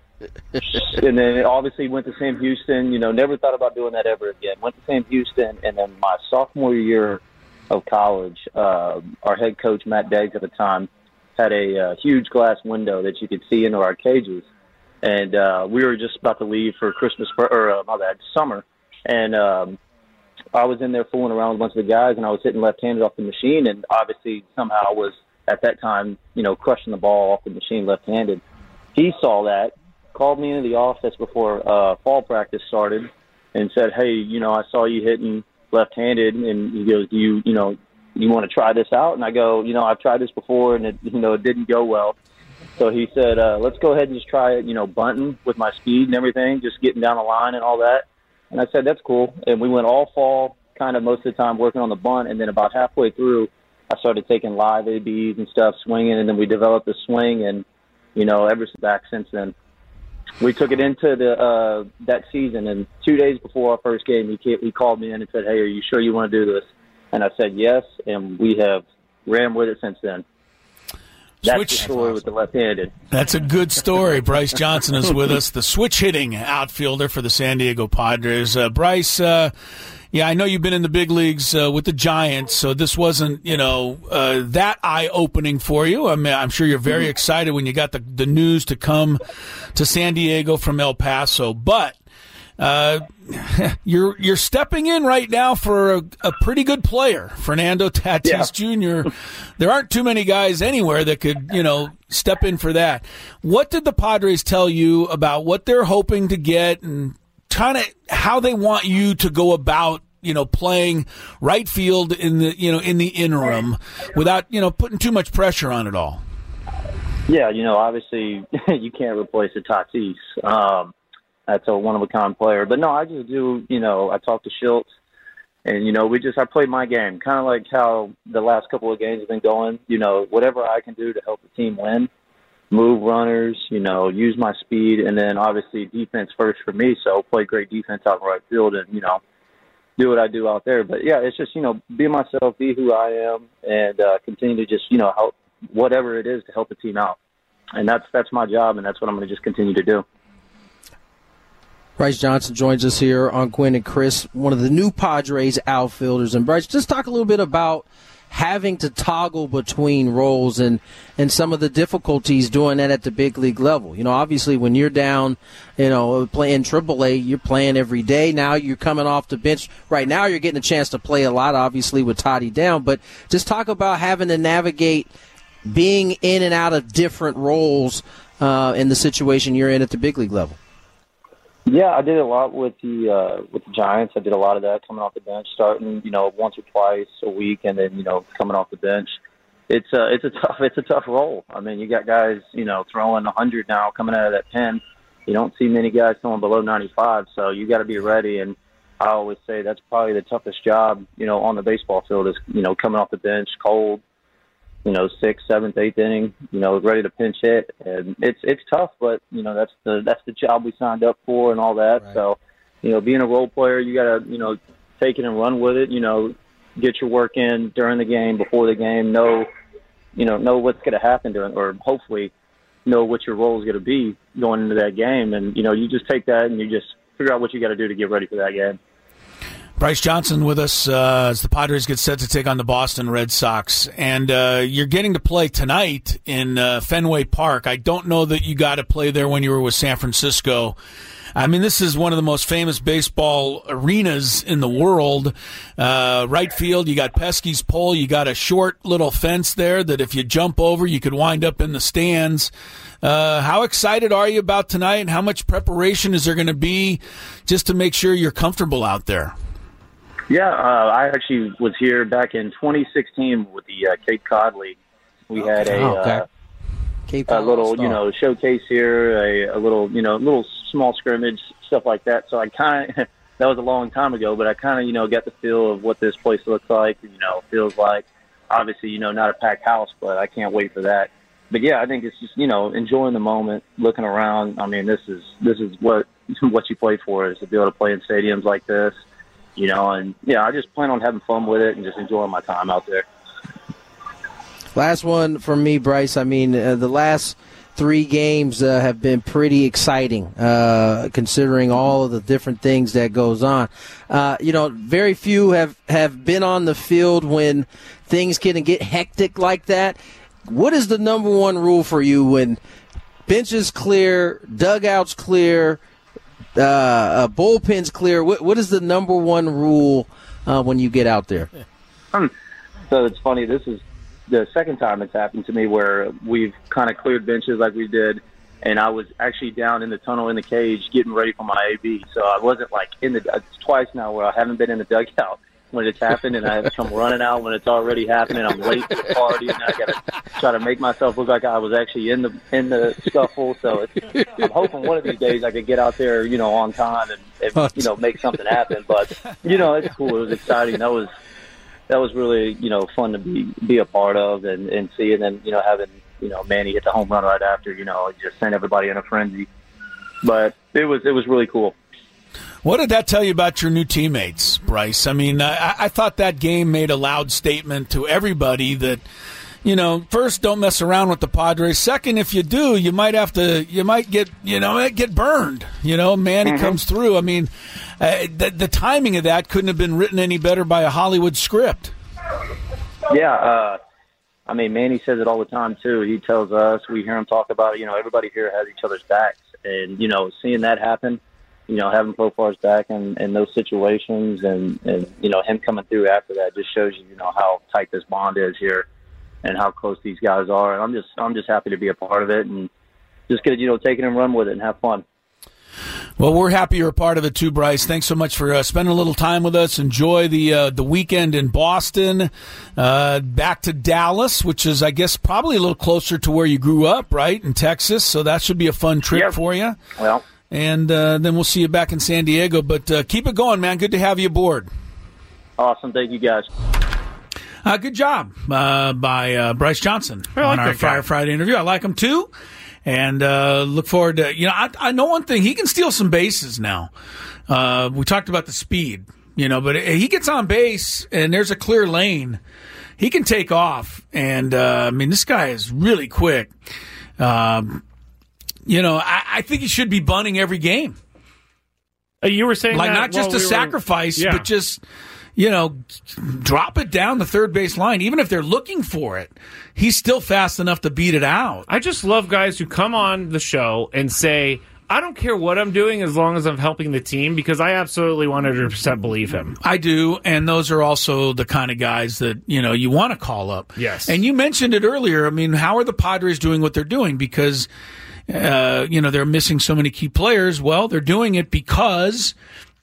L: And then obviously went to Sam Houston. You know, never thought about doing that ever again. Went to Sam Houston, and then my sophomore year of college, uh, our head coach, Matt Deggs at the time, had a uh, huge glass window that you could see into our cages. And uh, we were just about to leave for Christmas, or uh, my bad, summer. And um, I was in there fooling around with a bunch of the guys, and I was hitting left-handed off the machine, and obviously somehow I was, at that time, you know, crushing the ball off the machine left-handed. He saw that, called me into the office before uh, fall practice started, and said, hey, you know, I saw you hitting left-handed, and he goes, do you, you know, you want to try this out? And I go, you know, I've tried this before, and it, you know, it didn't go well. So he said, uh, let's go ahead and just try it, you know, bunting with my speed and everything, just getting down the line and all that. And I said, that's cool. And we went all fall, kind of most of the time working on the bunt. And then about halfway through, I started taking live A Bs and stuff, swinging. And then we developed the swing. And, you know, ever back since then, we took it into the uh, that season. And two days before our first game, he, came, he called me in and said, hey, are you sure you want to do this? And I said, yes. And we have ran with it since then. That's
F: Switch.
L: the story with the left-handed.
F: That's a good story. Bryce Johnson is with us, the switch-hitting outfielder for the San Diego Padres. Uh, Bryce, uh, yeah, I know you've been in the big leagues uh, with the Giants, so this wasn't, you know, uh, that eye-opening for you. I mean, I'm sure you're very excited when you got the, the news to come to San Diego from El Paso, but Uh, you're you're stepping in right now for a, a pretty good player, Fernando Tatis yeah. Junior There aren't too many guys anywhere that could, you know, step in for that. What did the Padres tell you about what they're hoping to get and kind of how they want you to go about, you know, playing right field in the, you know, in the interim without, you know, putting too much pressure on it all?
L: Yeah, you know, obviously you can't replace a Tatis. Um, That's a one-of-a-kind player. But, no, I just do, you know, I talk to Schultz, and, you know, we just, I play my game, kind of like how the last couple of games have been going. You know, whatever I can do to help the team win, move runners, you know, use my speed, and then obviously defense first for me. So play great defense out in right field. And, you know, do what I do out there. But yeah, it's just, you know, be myself, be who I am, and uh, continue to just, you know, help whatever it is to help the team out. And that's that's my job, and that's what I'm going to just continue to do.
G: Bryce Johnson joins us here on Gwynn and Chris, one of the new Padres outfielders. And Bryce, just talk a little bit about having to toggle between roles and, and some of the difficulties doing that at the big league level. You know, obviously when you're down, you know, playing triple A, you're playing every day. Now you're coming off the bench. Right now you're getting a chance to play a lot, obviously, with Toddy down. But just talk about having to navigate being in and out of different roles uh, in the situation you're in at the big league level.
L: Yeah, I did a lot with the uh, with the Giants. I did a lot of that coming off the bench, starting you know once or twice a week, and then you know coming off the bench. It's a it's a tough it's a tough role. I mean, you got guys you know throwing a hundred now coming out of that pen. You don't see many guys throwing below ninety-five, so you got to be ready. And I always say that's probably the toughest job you know on the baseball field is you know coming off the bench cold. You know, sixth, seventh, eighth inning, you know, ready to pinch hit. And it's it's tough, but, you know, that's the that's the job we signed up for and all that. Right. So, you know, being a role player, you got to, you know, take it and run with it, you know, get your work in during the game, before the game, know, you know, know what's going to happen during, or hopefully know what your role is going to be going into that game. And, you know, you just take that and you just figure out what you got to do to get ready for that game.
F: Bryce Johnson with us uh, as the Padres get set to take on the Boston Red Sox. And uh, you're getting to play tonight in uh, Fenway Park. I don't know that you got to play there when you were with San Francisco. I mean, this is one of the most famous baseball arenas in the world. Uh, right field, you got Pesky's pole. You got a short little fence there that if you jump over, you could wind up in the stands. Uh, how excited are you about tonight, and how much preparation is there going to be just to make sure you're comfortable out there?
L: Yeah, uh, I actually was here back in twenty sixteen with the uh, Cape Cod League. We okay. had a, oh, okay. uh,
G: Cape
L: a little, you know, showcase here, a, a little, you know, little small scrimmage, stuff like that. So I kind of, that was a long time ago, but I kind of, you know, got the feel of what this place looks like, you know, feels like. Obviously, you know, not a packed house, but I can't wait for that. But yeah, I think it's just, you know, enjoying the moment, looking around. I mean, this is this is what what you play for, is to be able to play in stadiums like this. You know, and, yeah, I just plan on having fun with it and just enjoying my time out there.
G: Last one from me, Bryce. I mean, uh, the last three games uh, have been pretty exciting, uh, considering all of the different things that goes on. Uh, you know, very few have, have been on the field when things can get hectic like that. What is the number one rule for you when bench is clear, dugout's clear, Uh, uh, bullpen's clear? What, what is the number one rule uh, when you get out there?
L: Um, so it's funny. This is the second time it's happened to me where we've kind of cleared benches like we did, and I was actually down in the tunnel in the cage getting ready for my A B. So I wasn't like in the – it's twice now where I haven't been in the dugout when it's happened, and I have to come running out when it's already happening. I'm late to the party, and I got to try to make myself look like I was actually in the in the scuffle. So it's, I'm hoping one of these days I could get out there, you know, on time and, and you know make something happen. But you know, it's cool. It was exciting. That was that was really you know fun to be be a part of and and see, and then you know having you know Manny hit the home run right after. You know, just sent everybody in a frenzy. But it was it was really cool.
F: What did that tell you about your new teammates, Bryce? I mean, I, I thought that game made a loud statement to everybody that, you know, first, don't mess around with the Padres. Second, if you do, you might have to, you might get, you know, get burned. You know, Manny mm-hmm. comes through. I mean, uh, the, the timing of that couldn't have been written any better by a Hollywood script.
L: Yeah, uh, I mean, Manny says it all the time, too. He tells us, we hear him talk about it. You know, everybody here has each other's backs. And, you know, seeing that happen, you know, having Profar's back in, in those situations and, and, you know, him coming through after that just shows you, you know, how tight this bond is here and how close these guys are. And I'm just I'm just happy to be a part of it and just get, you know, take it and run with it and have fun.
F: Well, we're happy you're a part of it too, Bryce. Thanks so much for uh, spending a little time with us. Enjoy the uh, the weekend in Boston. Uh, back to Dallas, which is, I guess, probably a little closer to where you grew up, right, in Texas. So that should be a fun trip
L: yep.
F: for you.
L: Well.
F: And uh, then we'll see you back in San Diego. But uh, keep it going, man. Good to have you aboard.
L: Awesome. Thank you, guys.
F: Uh, good job uh, by uh, Bryce Johnson
H: like
F: on our Fire Friday interview. I like him, too. And uh, look forward to, you know, I, I know one thing. He can steal some bases now. Uh, we talked about the speed. you know, but he gets on base and there's a clear lane. He can take off. And, uh, I mean, this guy is really quick. Um, you know, I, I think he should be bunting every game.
H: Uh, you were saying
F: like
H: that
F: not just a
H: we were,
F: sacrifice,
H: yeah.
F: but just, you know, drop it down the third base line. Even if they're looking for it, he's still fast enough to beat it out.
K: I just love guys who come on the show and say, I don't care what I'm doing as long as I'm helping the team, because I absolutely one hundred percent believe him.
F: I do, and those are also the kind of guys that, you know, you want to call up.
K: Yes.
F: And you mentioned it earlier. I mean, how are the Padres doing what they're doing? Because, uh, you know, they're missing so many key players. Well, they're doing it because...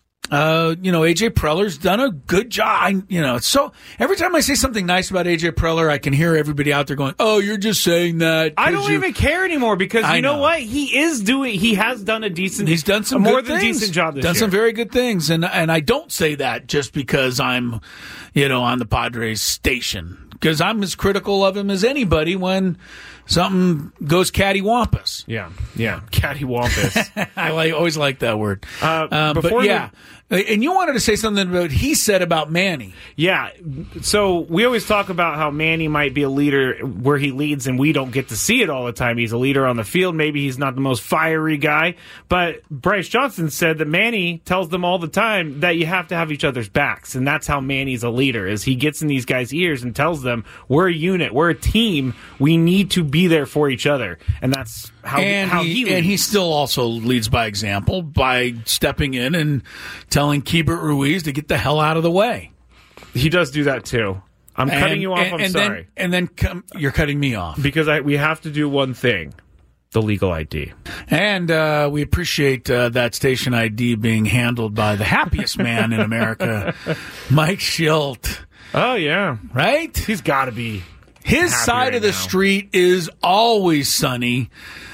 F: Uh, you know, A J Preller's done a good job. I, you know, so every time I say something nice about A J Preller, I can hear everybody out there going, "Oh, you're just saying that."
K: I don't
F: you...
K: even care anymore because
F: I
K: you know,
F: know
K: what? He is doing. He has done a decent.
F: He's done some
K: a more
F: good
K: than
F: things.
K: decent job this
F: done
K: year.
F: some very good things, and and I don't say that just because I'm, you know, on the Padres station, because I'm as critical of him as anybody when something goes cattywampus.
K: Yeah, yeah, cattywampus.
F: I like, always like that word.
K: Uh,
F: uh, but
K: before
F: yeah. And you wanted to say something about what he said about Manny.
K: Yeah. So we always talk about how Manny might be a leader where he leads and we don't get to see it all the time. He's a leader on the field. Maybe he's not the most fiery guy. But Bryce Johnson said that Manny tells them all the time that you have to have each other's backs. And that's how Manny's a leader, is he gets in these guys' ears and tells them, we're a unit, we're a team, we need to be there for each other. And that's how,
F: and
K: how
F: he,
K: he leads.
F: And he still also leads by example by stepping in and telling Keibert Ruiz to get the hell out of the way.
K: He does do that too. I'm
F: and,
K: cutting you off.
F: And,
K: I'm
F: and
K: sorry.
F: Then, and then come, you're cutting me off.
K: Because I, we have to do one thing. The legal I D.
F: And uh, we appreciate uh, that station I D being handled by the happiest man in America, Mike Schilt.
K: Oh, yeah.
F: Right?
K: He's got to be.
F: His side
K: right
F: of the
K: now.
F: street is always sunny.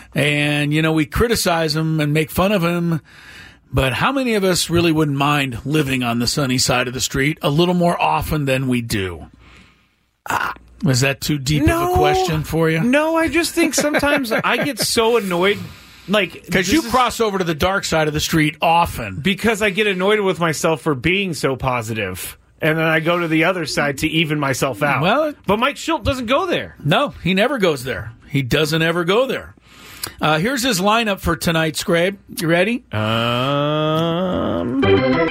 F: And, you know, we criticize him and make fun of him. But how many of us really wouldn't mind living on the sunny side of the street a little more often than we do? Ah, was that too deep
K: no,
F: of a question for you?
K: No, I just think sometimes I get so annoyed. Like,
F: because you
K: is,
F: cross over to the dark side of the street often.
K: Because I get annoyed with myself for being so positive. And then I go to the other side to even myself out.
F: Well,
K: but Mike Schilt doesn't go there.
F: No, he never goes there. He doesn't ever go there. Uh, here's his lineup for tonight, Scrape. You ready?
K: Um,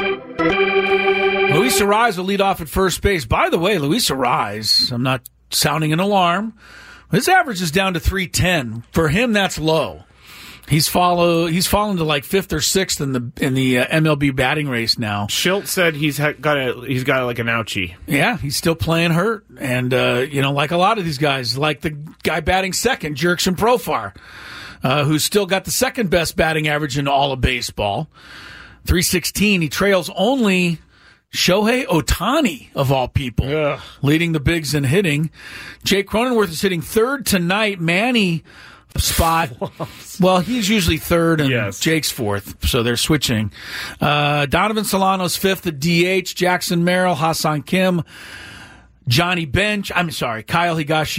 F: Luis Arise will lead off at first base. By the way, Luis Arise, I'm not sounding an alarm. His average is down to three ten. For him, that's low. He's follow. He's fallen to like fifth or sixth in the in the uh, M L B batting race now.
K: Schilt said he's ha- got a he's got like an ouchie.
F: Yeah, he's still playing hurt, and uh, you know, like a lot of these guys, like the guy batting second, Jerkson Profar, uh, who's still got the second best batting average in all of baseball, three sixteen. He trails only Shohei Ohtani, of all people,
K: Ugh.
F: leading the bigs in hitting. Jake Cronenworth is hitting third tonight. Manny spot. Well, he's usually third and
K: yes.
F: Jake's fourth, so they're switching. Uh, Donovan Solano's fifth at D H. Jackson Merrill, Hassan Kim, Johnny Bench. I'm sorry, Kyle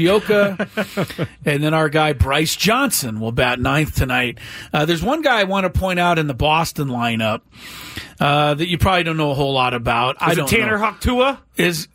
F: Higashioka. And then our guy Bryce Johnson will bat ninth tonight. Uh, there's one guy I want to point out in the Boston lineup uh, that you probably don't know a whole lot about.
K: Is
F: I
K: it
F: don't
K: Tanner
F: know.
K: Hoctua?
F: Is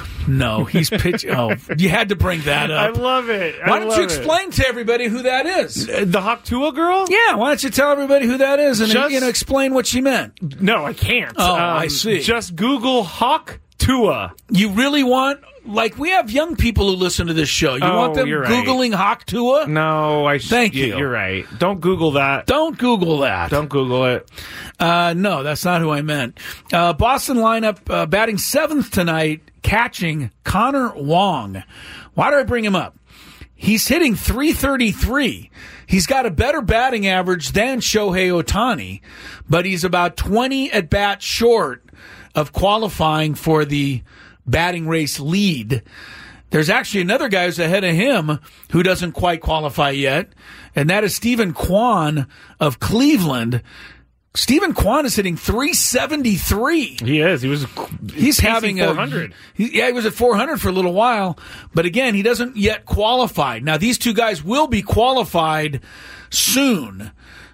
F: no, he's pitching. Oh, you had to bring that
K: I
F: up.
K: love it. I
F: Why don't
K: love
F: you explain to everybody who that is?
K: it. The Hoctua girl?
F: Yeah, why don't you tell everybody who that is and
K: Just-
F: you know, explain what she meant?
K: No, I can't.
F: Oh, I see.
K: Just Google Hoctua.
F: You really want, like, we have young people who listen to this show. You
K: Oh,
F: want them
K: you're right.
F: Googling Hoctua?
K: No, I. Sh-
F: Thank
K: y-
F: you.
K: You're right. Don't Google that.
F: Don't Google that.
K: Don't Google it.
F: Uh, no, that's not who I meant. Uh, Boston lineup uh, batting seventh tonight, catching Connor Wong. Why do I bring him up? He's hitting three thirty-three. He's got a better batting average than Shohei Ohtani, but he's about twenty at bat short of qualifying for the batting race lead. There's actually another guy who's ahead of him who doesn't quite qualify yet, and that is Stephen Kwan of Cleveland. Stephen Kwan is hitting three seventy-three.
K: He is. He was.
F: He's having a
K: four hundred.
F: He, yeah, he was at four hundred for a little while, but again, he doesn't yet qualify. Now, these two guys will be qualified soon.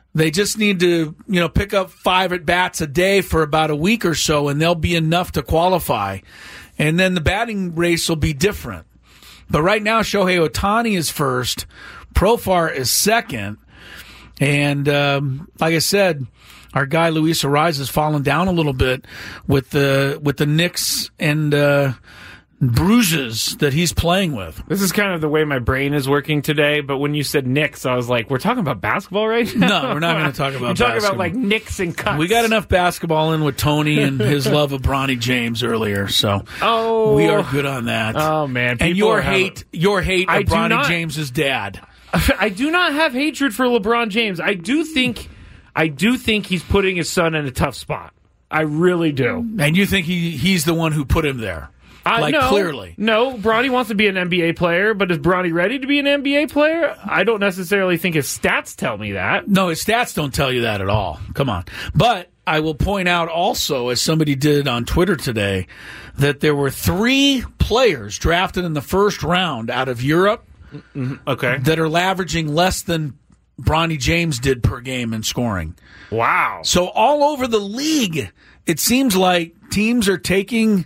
F: They just need to, you know, pick up five at-bats a day for about a week or so, and they'll be enough to qualify. And then the batting race will be different. But right now, Shohei Ohtani is first. Profar is second. And um, like I said, our guy Luis Arraez has fallen down a little bit with the with the nicks and uh, bruises that he's playing with.
K: This is kind of the way my brain is working today, but when you said Knicks, I was like, we're talking about basketball right now?
F: No, we're not going to talk about
K: You're talking
F: basketball.
K: about like Knicks and cuts.
F: We got enough basketball in with Tony and his love of Bronny James earlier, so
K: oh,
F: we are good on that.
K: Oh, man.
F: And your hate,
K: having...
F: your hate of
K: I
F: Bronny
K: not...
F: James's dad.
K: I do not have hatred for LeBron James. I do think I do think he's putting his son in a tough spot. I really do.
F: And you think he he's the one who put him there?
K: Uh,
F: like,
K: no,
F: clearly.
K: No, Bronny wants to be an N B A player, but is Bronny ready to be an N B A player? I don't necessarily think his stats tell me that.
F: No, his stats don't tell you that at all. Come on. But I will point out also, as somebody did on Twitter today, that there were three players drafted in the first round out of Europe
K: mm-hmm. okay.
F: that are averaging less than Bronny James did per game in scoring.
K: Wow.
F: So all over the league, it seems like teams are taking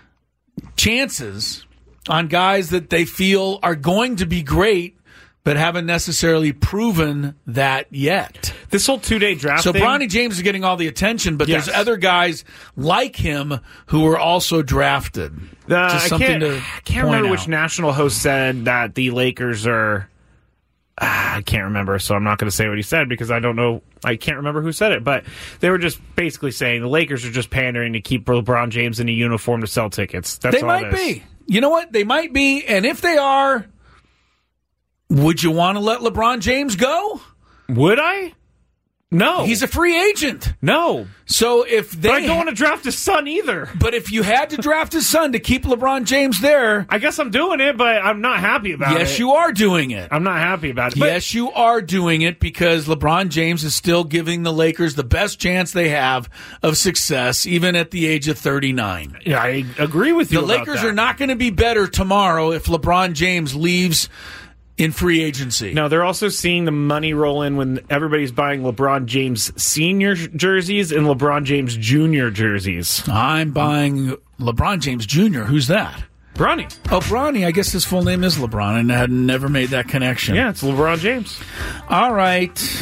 F: chances on guys that they feel are going to be great, but haven't necessarily proven that yet.
K: This whole two-day draft
F: So
K: thing,
F: Bronny James is getting all the attention, but
K: yes.
F: there's other guys like him who were also drafted.
K: Uh,
F: Just
K: I
F: something
K: can't,
F: to
K: I can't remember
F: out.
K: which national host said that the Lakers are... Uh, I can't remember, so I'm not going to say what he said because I don't know. I can't remember who said it, but they were just basically saying the Lakers are just pandering to keep LeBron James in a uniform to sell tickets. That's
F: They
K: all
F: might
K: it is.
F: be. You know what? They might be, and if they are, would you want to let LeBron James go?
K: Would I? No.
F: He's a free agent.
K: No.
F: So if they...
K: But I don't want to draft his son either.
F: But if you had to draft his son to keep LeBron James there...
K: I guess I'm doing it, but I'm not happy about
F: yes,
K: it.
F: you are doing it.
K: I'm not happy about it. But
F: Yes, you are doing it because LeBron James is still giving the Lakers the best chance they have of success, even at the age of thirty-nine.
K: Yeah, I agree with you
F: The
K: about
F: Lakers
K: that.
F: are not going to be better tomorrow if LeBron James leaves in free agency.
K: No, they're also seeing the money roll in when everybody's buying LeBron James senior jerseys and LeBron James junior jerseys.
F: I'm buying LeBron James Junior Who's that?
K: Bronny.
F: Oh, Bronny. I guess his full name is LeBron, and I had never made that connection.
K: Yeah, it's LeBron James.
F: All right.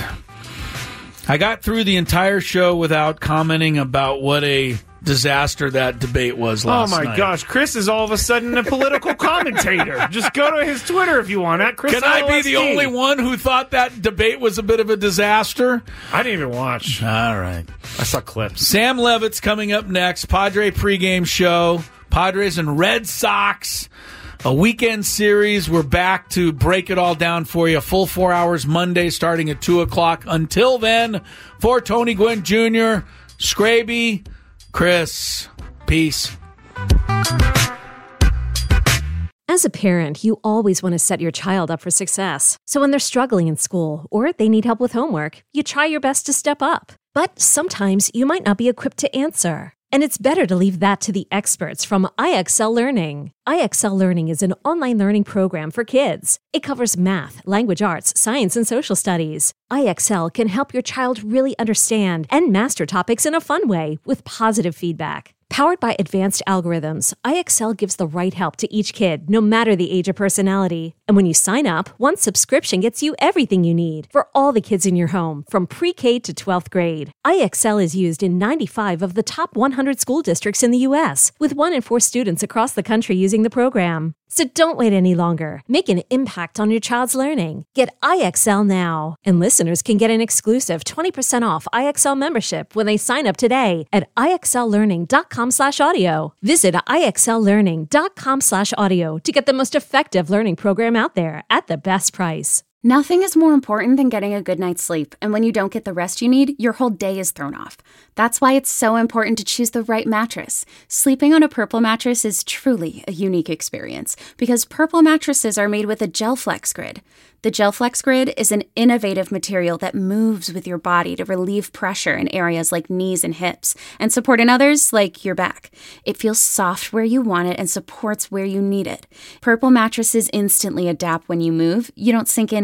F: I got through the entire show without commenting about what a disaster that debate was last
K: night. Oh, my
F: night.
K: gosh. Chris is all of a sudden a political commentator. Just go to his Twitter if you want. At Chris
F: Can I be the
K: L S D.
F: only one who thought that debate was a bit of a disaster?
K: I didn't even watch.
F: All right.
K: I saw clips.
F: Sam Levitt's coming up next. Padre pregame show. Padres and Red Sox. A weekend series. We're back to break it all down for you. Full four hours Monday starting at two o'clock. Until then, for Tony Gwynn Junior, Scraby, Chris, peace.
D: As a parent, you always want to set your child up for success. So when they're struggling in school or they need help with homework, you try your best to step up. But sometimes you might not be equipped to answer. And it's better to leave that to the experts from I X L Learning. I X L Learning is an online learning program for kids. It covers math, language arts, science, and social studies. I X L can help your child really understand and master topics in a fun way with positive feedback. Powered by advanced algorithms, I X L gives the right help to each kid, no matter the age or personality. And when you sign up, one subscription gets you everything you need for all the kids in your home, from pre-K to twelfth grade. I X L is used in ninety-five of the top one hundred school districts in the U S, with one in four students across the country using the program. So don't wait any longer. Make an impact on your child's learning. Get I X L now. And listeners can get an exclusive twenty percent off I X L membership when they sign up today at IXLlearning.com slash audio. Visit IXLlearning.com slash audio to get the most effective learning program out there at the best price.
E: Nothing is more important than getting a good night's sleep, and when you don't get the rest you need, your whole day is thrown off. That's why it's so important to choose the right mattress. Sleeping on a Purple mattress is truly a unique experience because Purple mattresses are made with a GelFlex Grid. The GelFlex Grid is an innovative material that moves with your body to relieve pressure in areas like knees and hips and support in others like your back. It feels soft where you want it and supports where you need it. Purple mattresses instantly adapt when you move. You don't sink in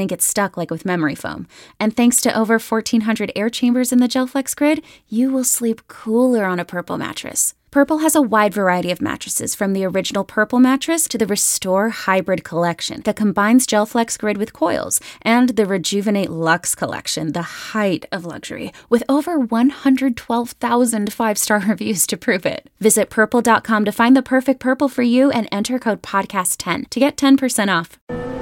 E: didn't get stuck like with memory foam. And thanks to over fourteen hundred air chambers in the GelFlex Grid, you will sleep cooler on a Purple mattress. Purple has a wide variety of mattresses, from the original Purple mattress to the Restore Hybrid collection that combines GelFlex Grid with coils, and the Rejuvenate Luxe collection, the height of luxury, with over one hundred twelve thousand five-star reviews to prove it. Visit purple dot com to find the perfect Purple for you and enter code podcast ten to get ten percent off.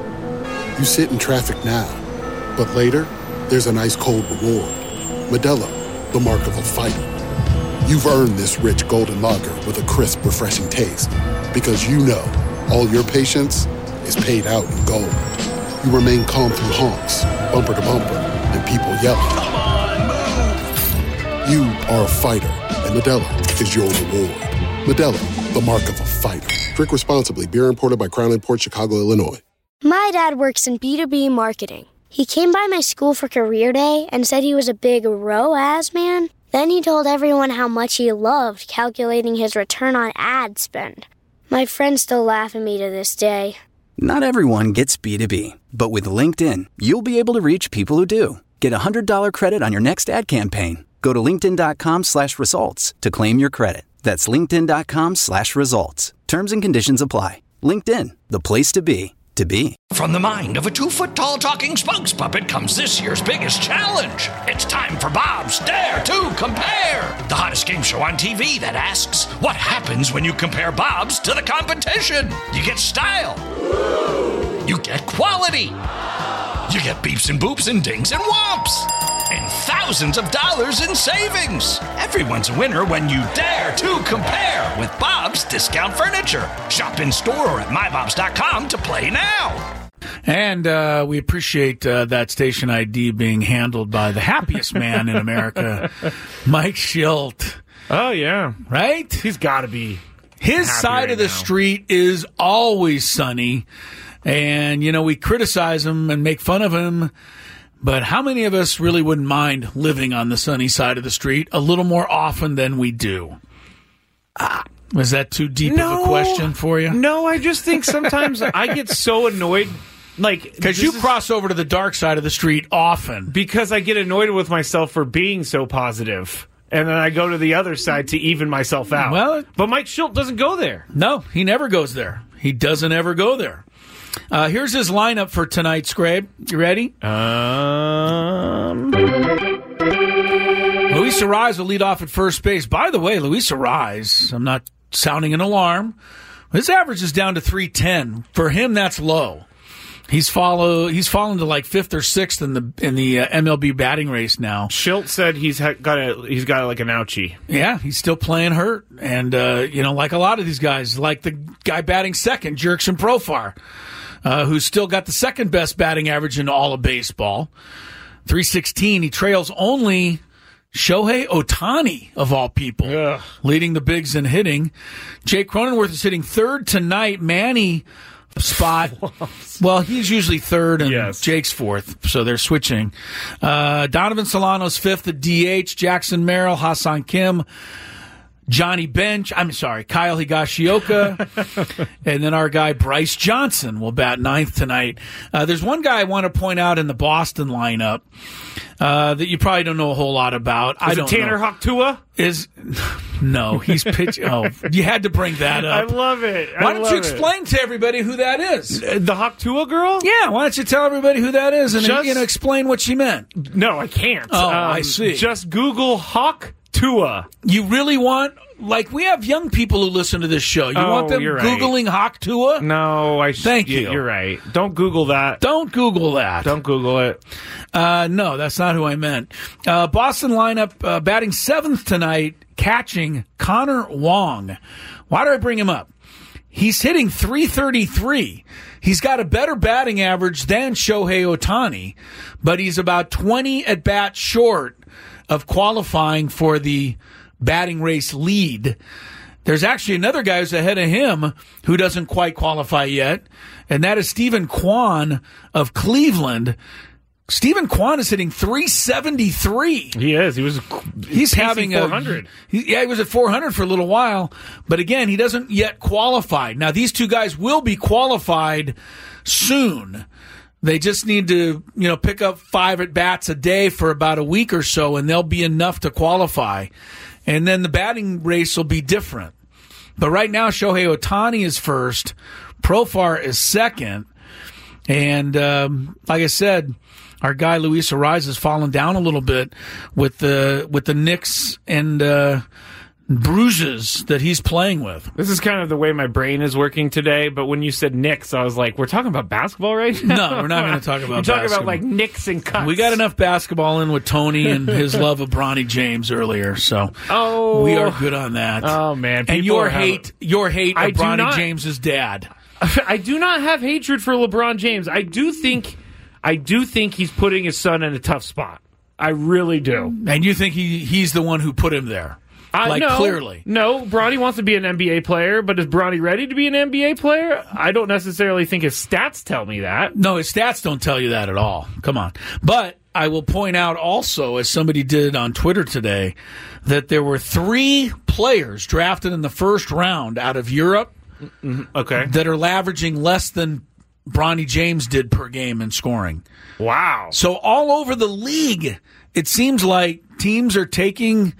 J: You sit in traffic now, but later, there's an ice-cold reward. Modelo, the mark of a fighter. You've earned this rich golden lager with a crisp, refreshing taste. Because you know, all your patience is paid out in gold. You remain calm through honks, bumper to bumper, and people yelling. Come on, move! You are a fighter, and Modelo is your reward. Modelo, the mark of a fighter. Drink responsibly. Beer imported by Crown Imports, Chicago, Illinois.
B: My dad works in B two B marketing. He came by my school for career day and said he was a big R O A S man. Then he told everyone how much he loved calculating his return on ad spend. My friends still laugh at me to this day.
C: Not everyone gets B two B, but with LinkedIn, you'll be able to reach people who do. Get a one hundred dollars credit on your next ad campaign. Go to linkedin.com slash results to claim your credit. That's linkedin.com slash results. Terms and conditions apply. LinkedIn, the place to be, to be.
A: From the mind of a two-foot-tall talking spokes puppet comes this year's biggest challenge. It's time for Bob's Dare to Compare, the hottest game show on T V that asks, what happens when you compare Bob's to the competition? You get style. You get quality. You get beeps and boops and dings and whomps. And thousands of dollars in savings. Everyone's a winner when you dare to compare with Bob's Discount Furniture. Shop in store or at my bobs dot com to play now.
F: And uh, we appreciate uh, that station I D being handled by the happiest man in America, Mike Schilt.
K: Oh, yeah.
F: Right?
K: He's got to be.
F: His side
K: right
F: of the
K: now.
F: street is always sunny. And, you know, we criticize him and make fun of him. But how many of us really wouldn't mind living on the sunny side of the street a little more often than we do? Ah, was that too deep
K: no,
F: of a question for you?
K: No, I just think sometimes I get so annoyed. Like,
F: because you
K: is,
F: cross over to the dark side of the street often.
K: Because I get annoyed with myself for being so positive. And then I go to the other side to even myself out.
F: Well,
K: but Mike Schilt doesn't go there.
F: No, he never goes there. He doesn't ever go there. Uh, here's his lineup for tonight, Scrape. You ready?
K: Um,
F: Luis Arise will lead off at first base. By the way, Luis Arise, I'm not sounding an alarm. His average is down to three ten. For him, that's low. He's follow. He's fallen to like fifth or sixth in the in the uh, M L B batting race now.
K: Schilt said he's ha- got a he's got like an ouchie.
F: Yeah, he's still playing hurt, and uh, you know, like a lot of these guys, like the guy batting second, Jurickson Profar, uh, who's still got the second best batting average in all of baseball, three sixteen. He trails only Shohei Ohtani, of all people,
K: Ugh.
F: leading the bigs in hitting. Jake Cronenworth is hitting third tonight. Manny spot. Well, he's usually third and
K: yes.
F: Jake's fourth, so they're switching. Uh, Donovan Solano's fifth at D H. Jackson Merrill, Hassan Kim, Johnny Bench, I'm sorry, Kyle Higashioka, and then our guy Bryce Johnson will bat ninth tonight. Uh, there's one guy I want to point out in the Boston lineup uh, that you probably don't know a whole lot about.
K: Is
F: I don't
K: it Tanner
F: know.
K: Hoctua?
F: Is no, he's pitching. Oh, you had to bring that
K: I
F: up.
K: love it. I
F: Why don't
K: love
F: you
K: it.
F: explain to everybody who that is?
K: Uh, The Hoctua girl?
F: Yeah, why don't you tell everybody who that is and
K: Just-
F: you know, explain what she meant?
K: No, I can't.
F: Oh, I see.
K: Just Google Hoctua.
F: You really want, like, we have young people who listen to this show. You
K: Oh,
F: want them
K: you're right.
F: Googling Hoctua?
K: No, I. Sh-
F: Thank
K: y-
F: you.
K: You're right. Don't Google that.
F: Don't Google that.
K: Don't Google it.
F: Uh, no, that's not who I meant. Uh, Boston lineup uh, batting seventh tonight, catching Connor Wong. Why do I bring him up? He's hitting three thirty-three. He's got a better batting average than Shohei Ohtani, but he's about twenty at bats short of qualifying for the batting race lead. There's actually another guy who's ahead of him who doesn't quite qualify yet, and that is Stephen Kwan of Cleveland. Stephen Kwan is hitting three seventy-three.
K: He is. He was.
F: He's having
K: four hundred.
F: a he, yeah, he was at four hundred for a little while, but again, he doesn't yet qualify. Now, these two guys will be qualified soon. They just need to, you know, pick up five at-bats a day for about a week or so, and they'll be enough to qualify. And then the batting race will be different. But right now, Shohei Ohtani is first. Profar is second. And um, like I said, our guy Luis Arraez has fallen down a little bit with the with the nicks and uh, bruises that he's playing with.
K: This is kind of the way my brain is working today, but when you said nicks, I was like, we're talking about basketball right now?
F: No, we're not going to talk about
K: You're
F: basketball.
K: talking about like nicks and cuts.
F: We got enough basketball in with Tony and his love of Bronny James earlier, so
K: oh,
F: we are good on that.
K: Oh, man.
F: And your hate,
K: having...
F: your hate of
K: I
F: Bronny
K: not...
F: James's dad.
K: I do not have hatred for LeBron James. I do think I do think he's putting his son in a tough spot. I really do.
F: And you think he he's the one who put him there?
K: Uh,
F: like,
K: no,
F: clearly.
K: No, Bronny wants to be an N B A player, but is Bronny ready to be an N B A player? I don't necessarily think his stats tell me that.
F: No, his stats don't tell you that at all. Come on. But I will point out also, as somebody did on Twitter today, that there were three players drafted in the first round out of Europe
K: mm-hmm. okay.
F: that are averaging less than Bronny James did per game in scoring.
K: Wow.
F: So all over the league, it seems like teams are taking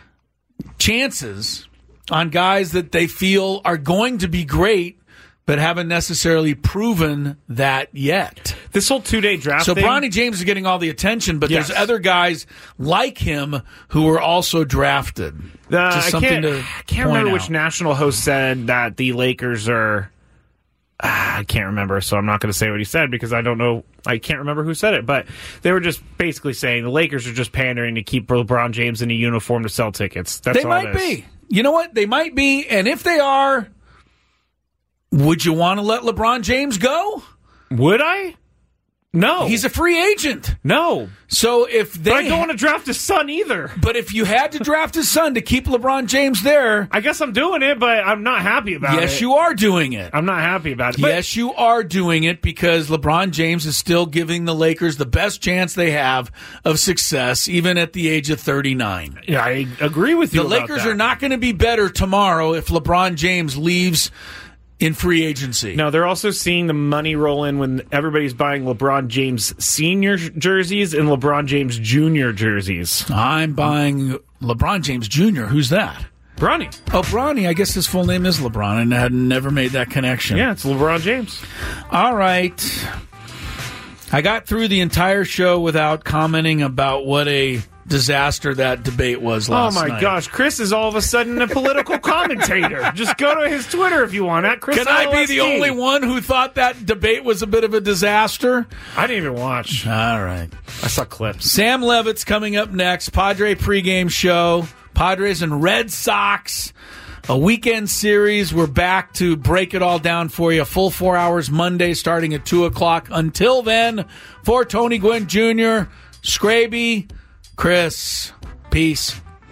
F: chances on guys that they feel are going to be great, but haven't necessarily proven that yet.
K: This whole two-day draft
F: So
K: thing,
F: Bronny James is getting all the attention, but
K: yes.
F: there's other guys like him who are also drafted.
K: Uh,
F: Just
K: I
F: something
K: can't,
F: to
K: I can't
F: point
K: remember
F: out.
K: which national host said that the Lakers are... Uh, I can't remember, so I'm not going to say what he said because I don't know. I can't remember who said it, but they were just basically saying the Lakers are just pandering to keep LeBron James in a uniform to sell tickets. That's
F: They
K: all
F: might
K: it is.
F: be. You know what? They might be, and if they are, would you want to let LeBron James go?
K: Would I? No.
F: He's a free agent.
K: No.
F: So if they...
K: But I don't want to draft his son either.
F: But if you had to draft his son to keep LeBron James there...
K: I guess I'm doing it, but I'm not happy about
F: yes,
K: it.
F: Yes, you are doing it.
K: I'm not happy about it. But
F: yes, you are doing it because LeBron James is still giving the Lakers the best chance they have of success, even at the age of thirty-nine.
K: Yeah, I agree with you
F: The
K: about
F: Lakers
K: that.
F: are not going to be better tomorrow if LeBron James leaves in free agency.
K: No, they're also seeing the money roll in when everybody's buying LeBron James senior jerseys and LeBron James junior jerseys.
F: I'm buying LeBron James Junior Who's that?
K: Bronny.
F: Oh, Bronny. I guess his full name is LeBron, and I had never made that connection.
K: Yeah, it's LeBron James.
F: All right. I got through the entire show without commenting about what a disaster that debate was last night.
K: Oh, my gosh. Chris is all of a sudden a political commentator. Just go to his Twitter if you want. At Chris
F: Can I be the
K: L S D.
F: only one who thought that debate was a bit of a disaster?
K: I didn't even watch.
F: All right.
K: I saw clips.
F: Sam Levitt's coming up next. Padre pregame show. Padres and Red Sox. A weekend series. We're back to break it all down for you. Full four hours Monday starting at two o'clock. Until then, for Tony Gwynn Junior, Scraby, Chris, peace.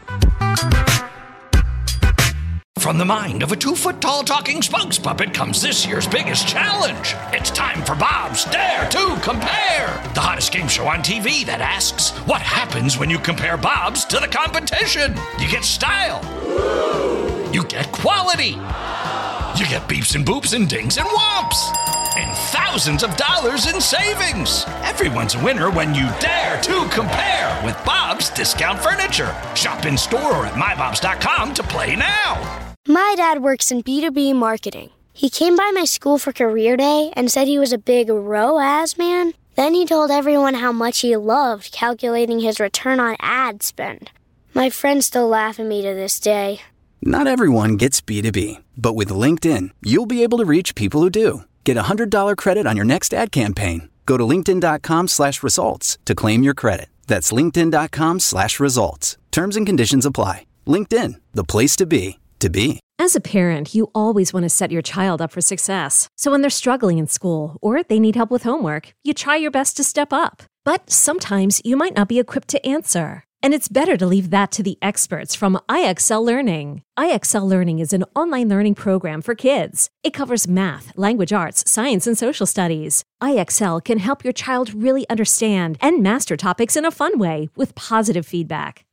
A: From the mind of a two-foot-tall talking spokes puppet comes this year's biggest challenge. It's time for Bob's Dare to Compare, the hottest game show on T V that asks, what happens when you compare Bob's to the competition? You get style. You get quality. You get beeps and boops and dings and whomps. And thousands of dollars in savings. Everyone's a winner when you dare to compare with Bob's Discount Furniture. Shop in store or at my bobs dot com to play now.
B: My dad works in B two B marketing. He came by my school for career day and said he was a big R O A S man. Then he told everyone how much he loved calculating his return on ad spend. My friends still laugh at me to this day.
C: Not everyone gets B two B, but with LinkedIn, you'll be able to reach people who do. Get a one hundred dollars credit on your next ad campaign. Go to linkedin.com slash results to claim your credit. That's linkedin.com slash results. Terms and conditions apply. LinkedIn, the place to be, to be.
D: As a parent, you always want to set your child up for success. So when they're struggling in school or they need help with homework, you try your best to step up. But sometimes you might not be equipped to answer. And it's better to leave that to the experts from I X L Learning. I X L Learning is an online learning program for kids. It covers math, language arts, science, and social studies. I X L can help your child really understand and master topics in a fun way with positive feedback.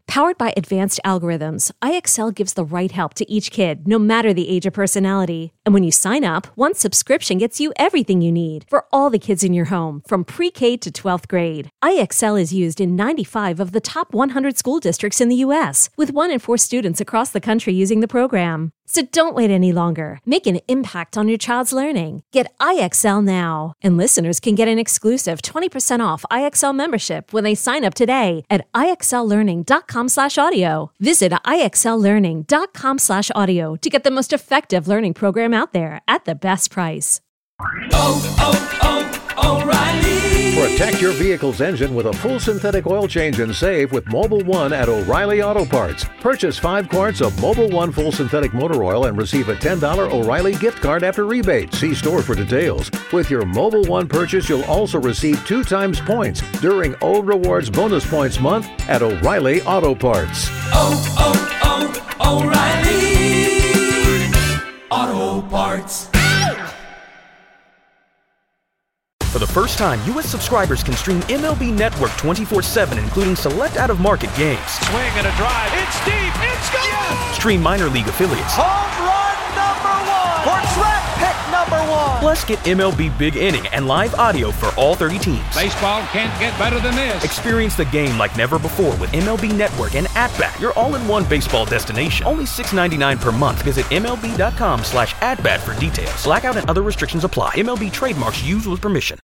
D: Powered by advanced algorithms, I X L gives the right help to each kid, no matter the age or personality. And when you sign up, one subscription gets you everything you need for all the kids in your home, from pre-K to twelfth grade. I X L is used in ninety-five of the top one hundred school districts in the U S, with one in four students across the country using the program. So don't wait any longer. Make an impact on your child's learning. Get I X L now. And listeners can get an exclusive twenty percent off I X L membership when they sign up today at I X L learning dot com slash audio. Visit I X L learning dot com slash audio to get the most effective learning program out there at the best price.
M: Oh, oh, oh, O'Reilly!
N: Protect your vehicle's engine with a full synthetic oil change and save with Mobil one at O'Reilly Auto Parts. Purchase five quarts of Mobil one full synthetic motor oil and receive a ten dollars O'Reilly gift card after rebate. See store for details. With your Mobil one purchase, you'll also receive two times points during O Rewards Bonus Points Month at O'Reilly Auto Parts.
M: Oh, oh, oh, O'Reilly Auto Parts.
O: For the first time, U S subscribers can stream M L B Network twenty-four seven, including select out-of-market games.
P: Swing and a drive. It's deep. It's gone. Yes!
O: Stream minor league affiliates.
P: Home run number one. Or draft pick number one.
O: Plus, get M L B Big Inning and live audio for all thirty teams.
P: Baseball can't get better than this.
O: Experience the game like never before with M L B Network and At-Bat, your all-in-one baseball destination. Only six dollars and ninety-nine cents per month. Visit M L B dot com slash at bat for details. Blackout and other restrictions apply. M L B trademarks used with permission.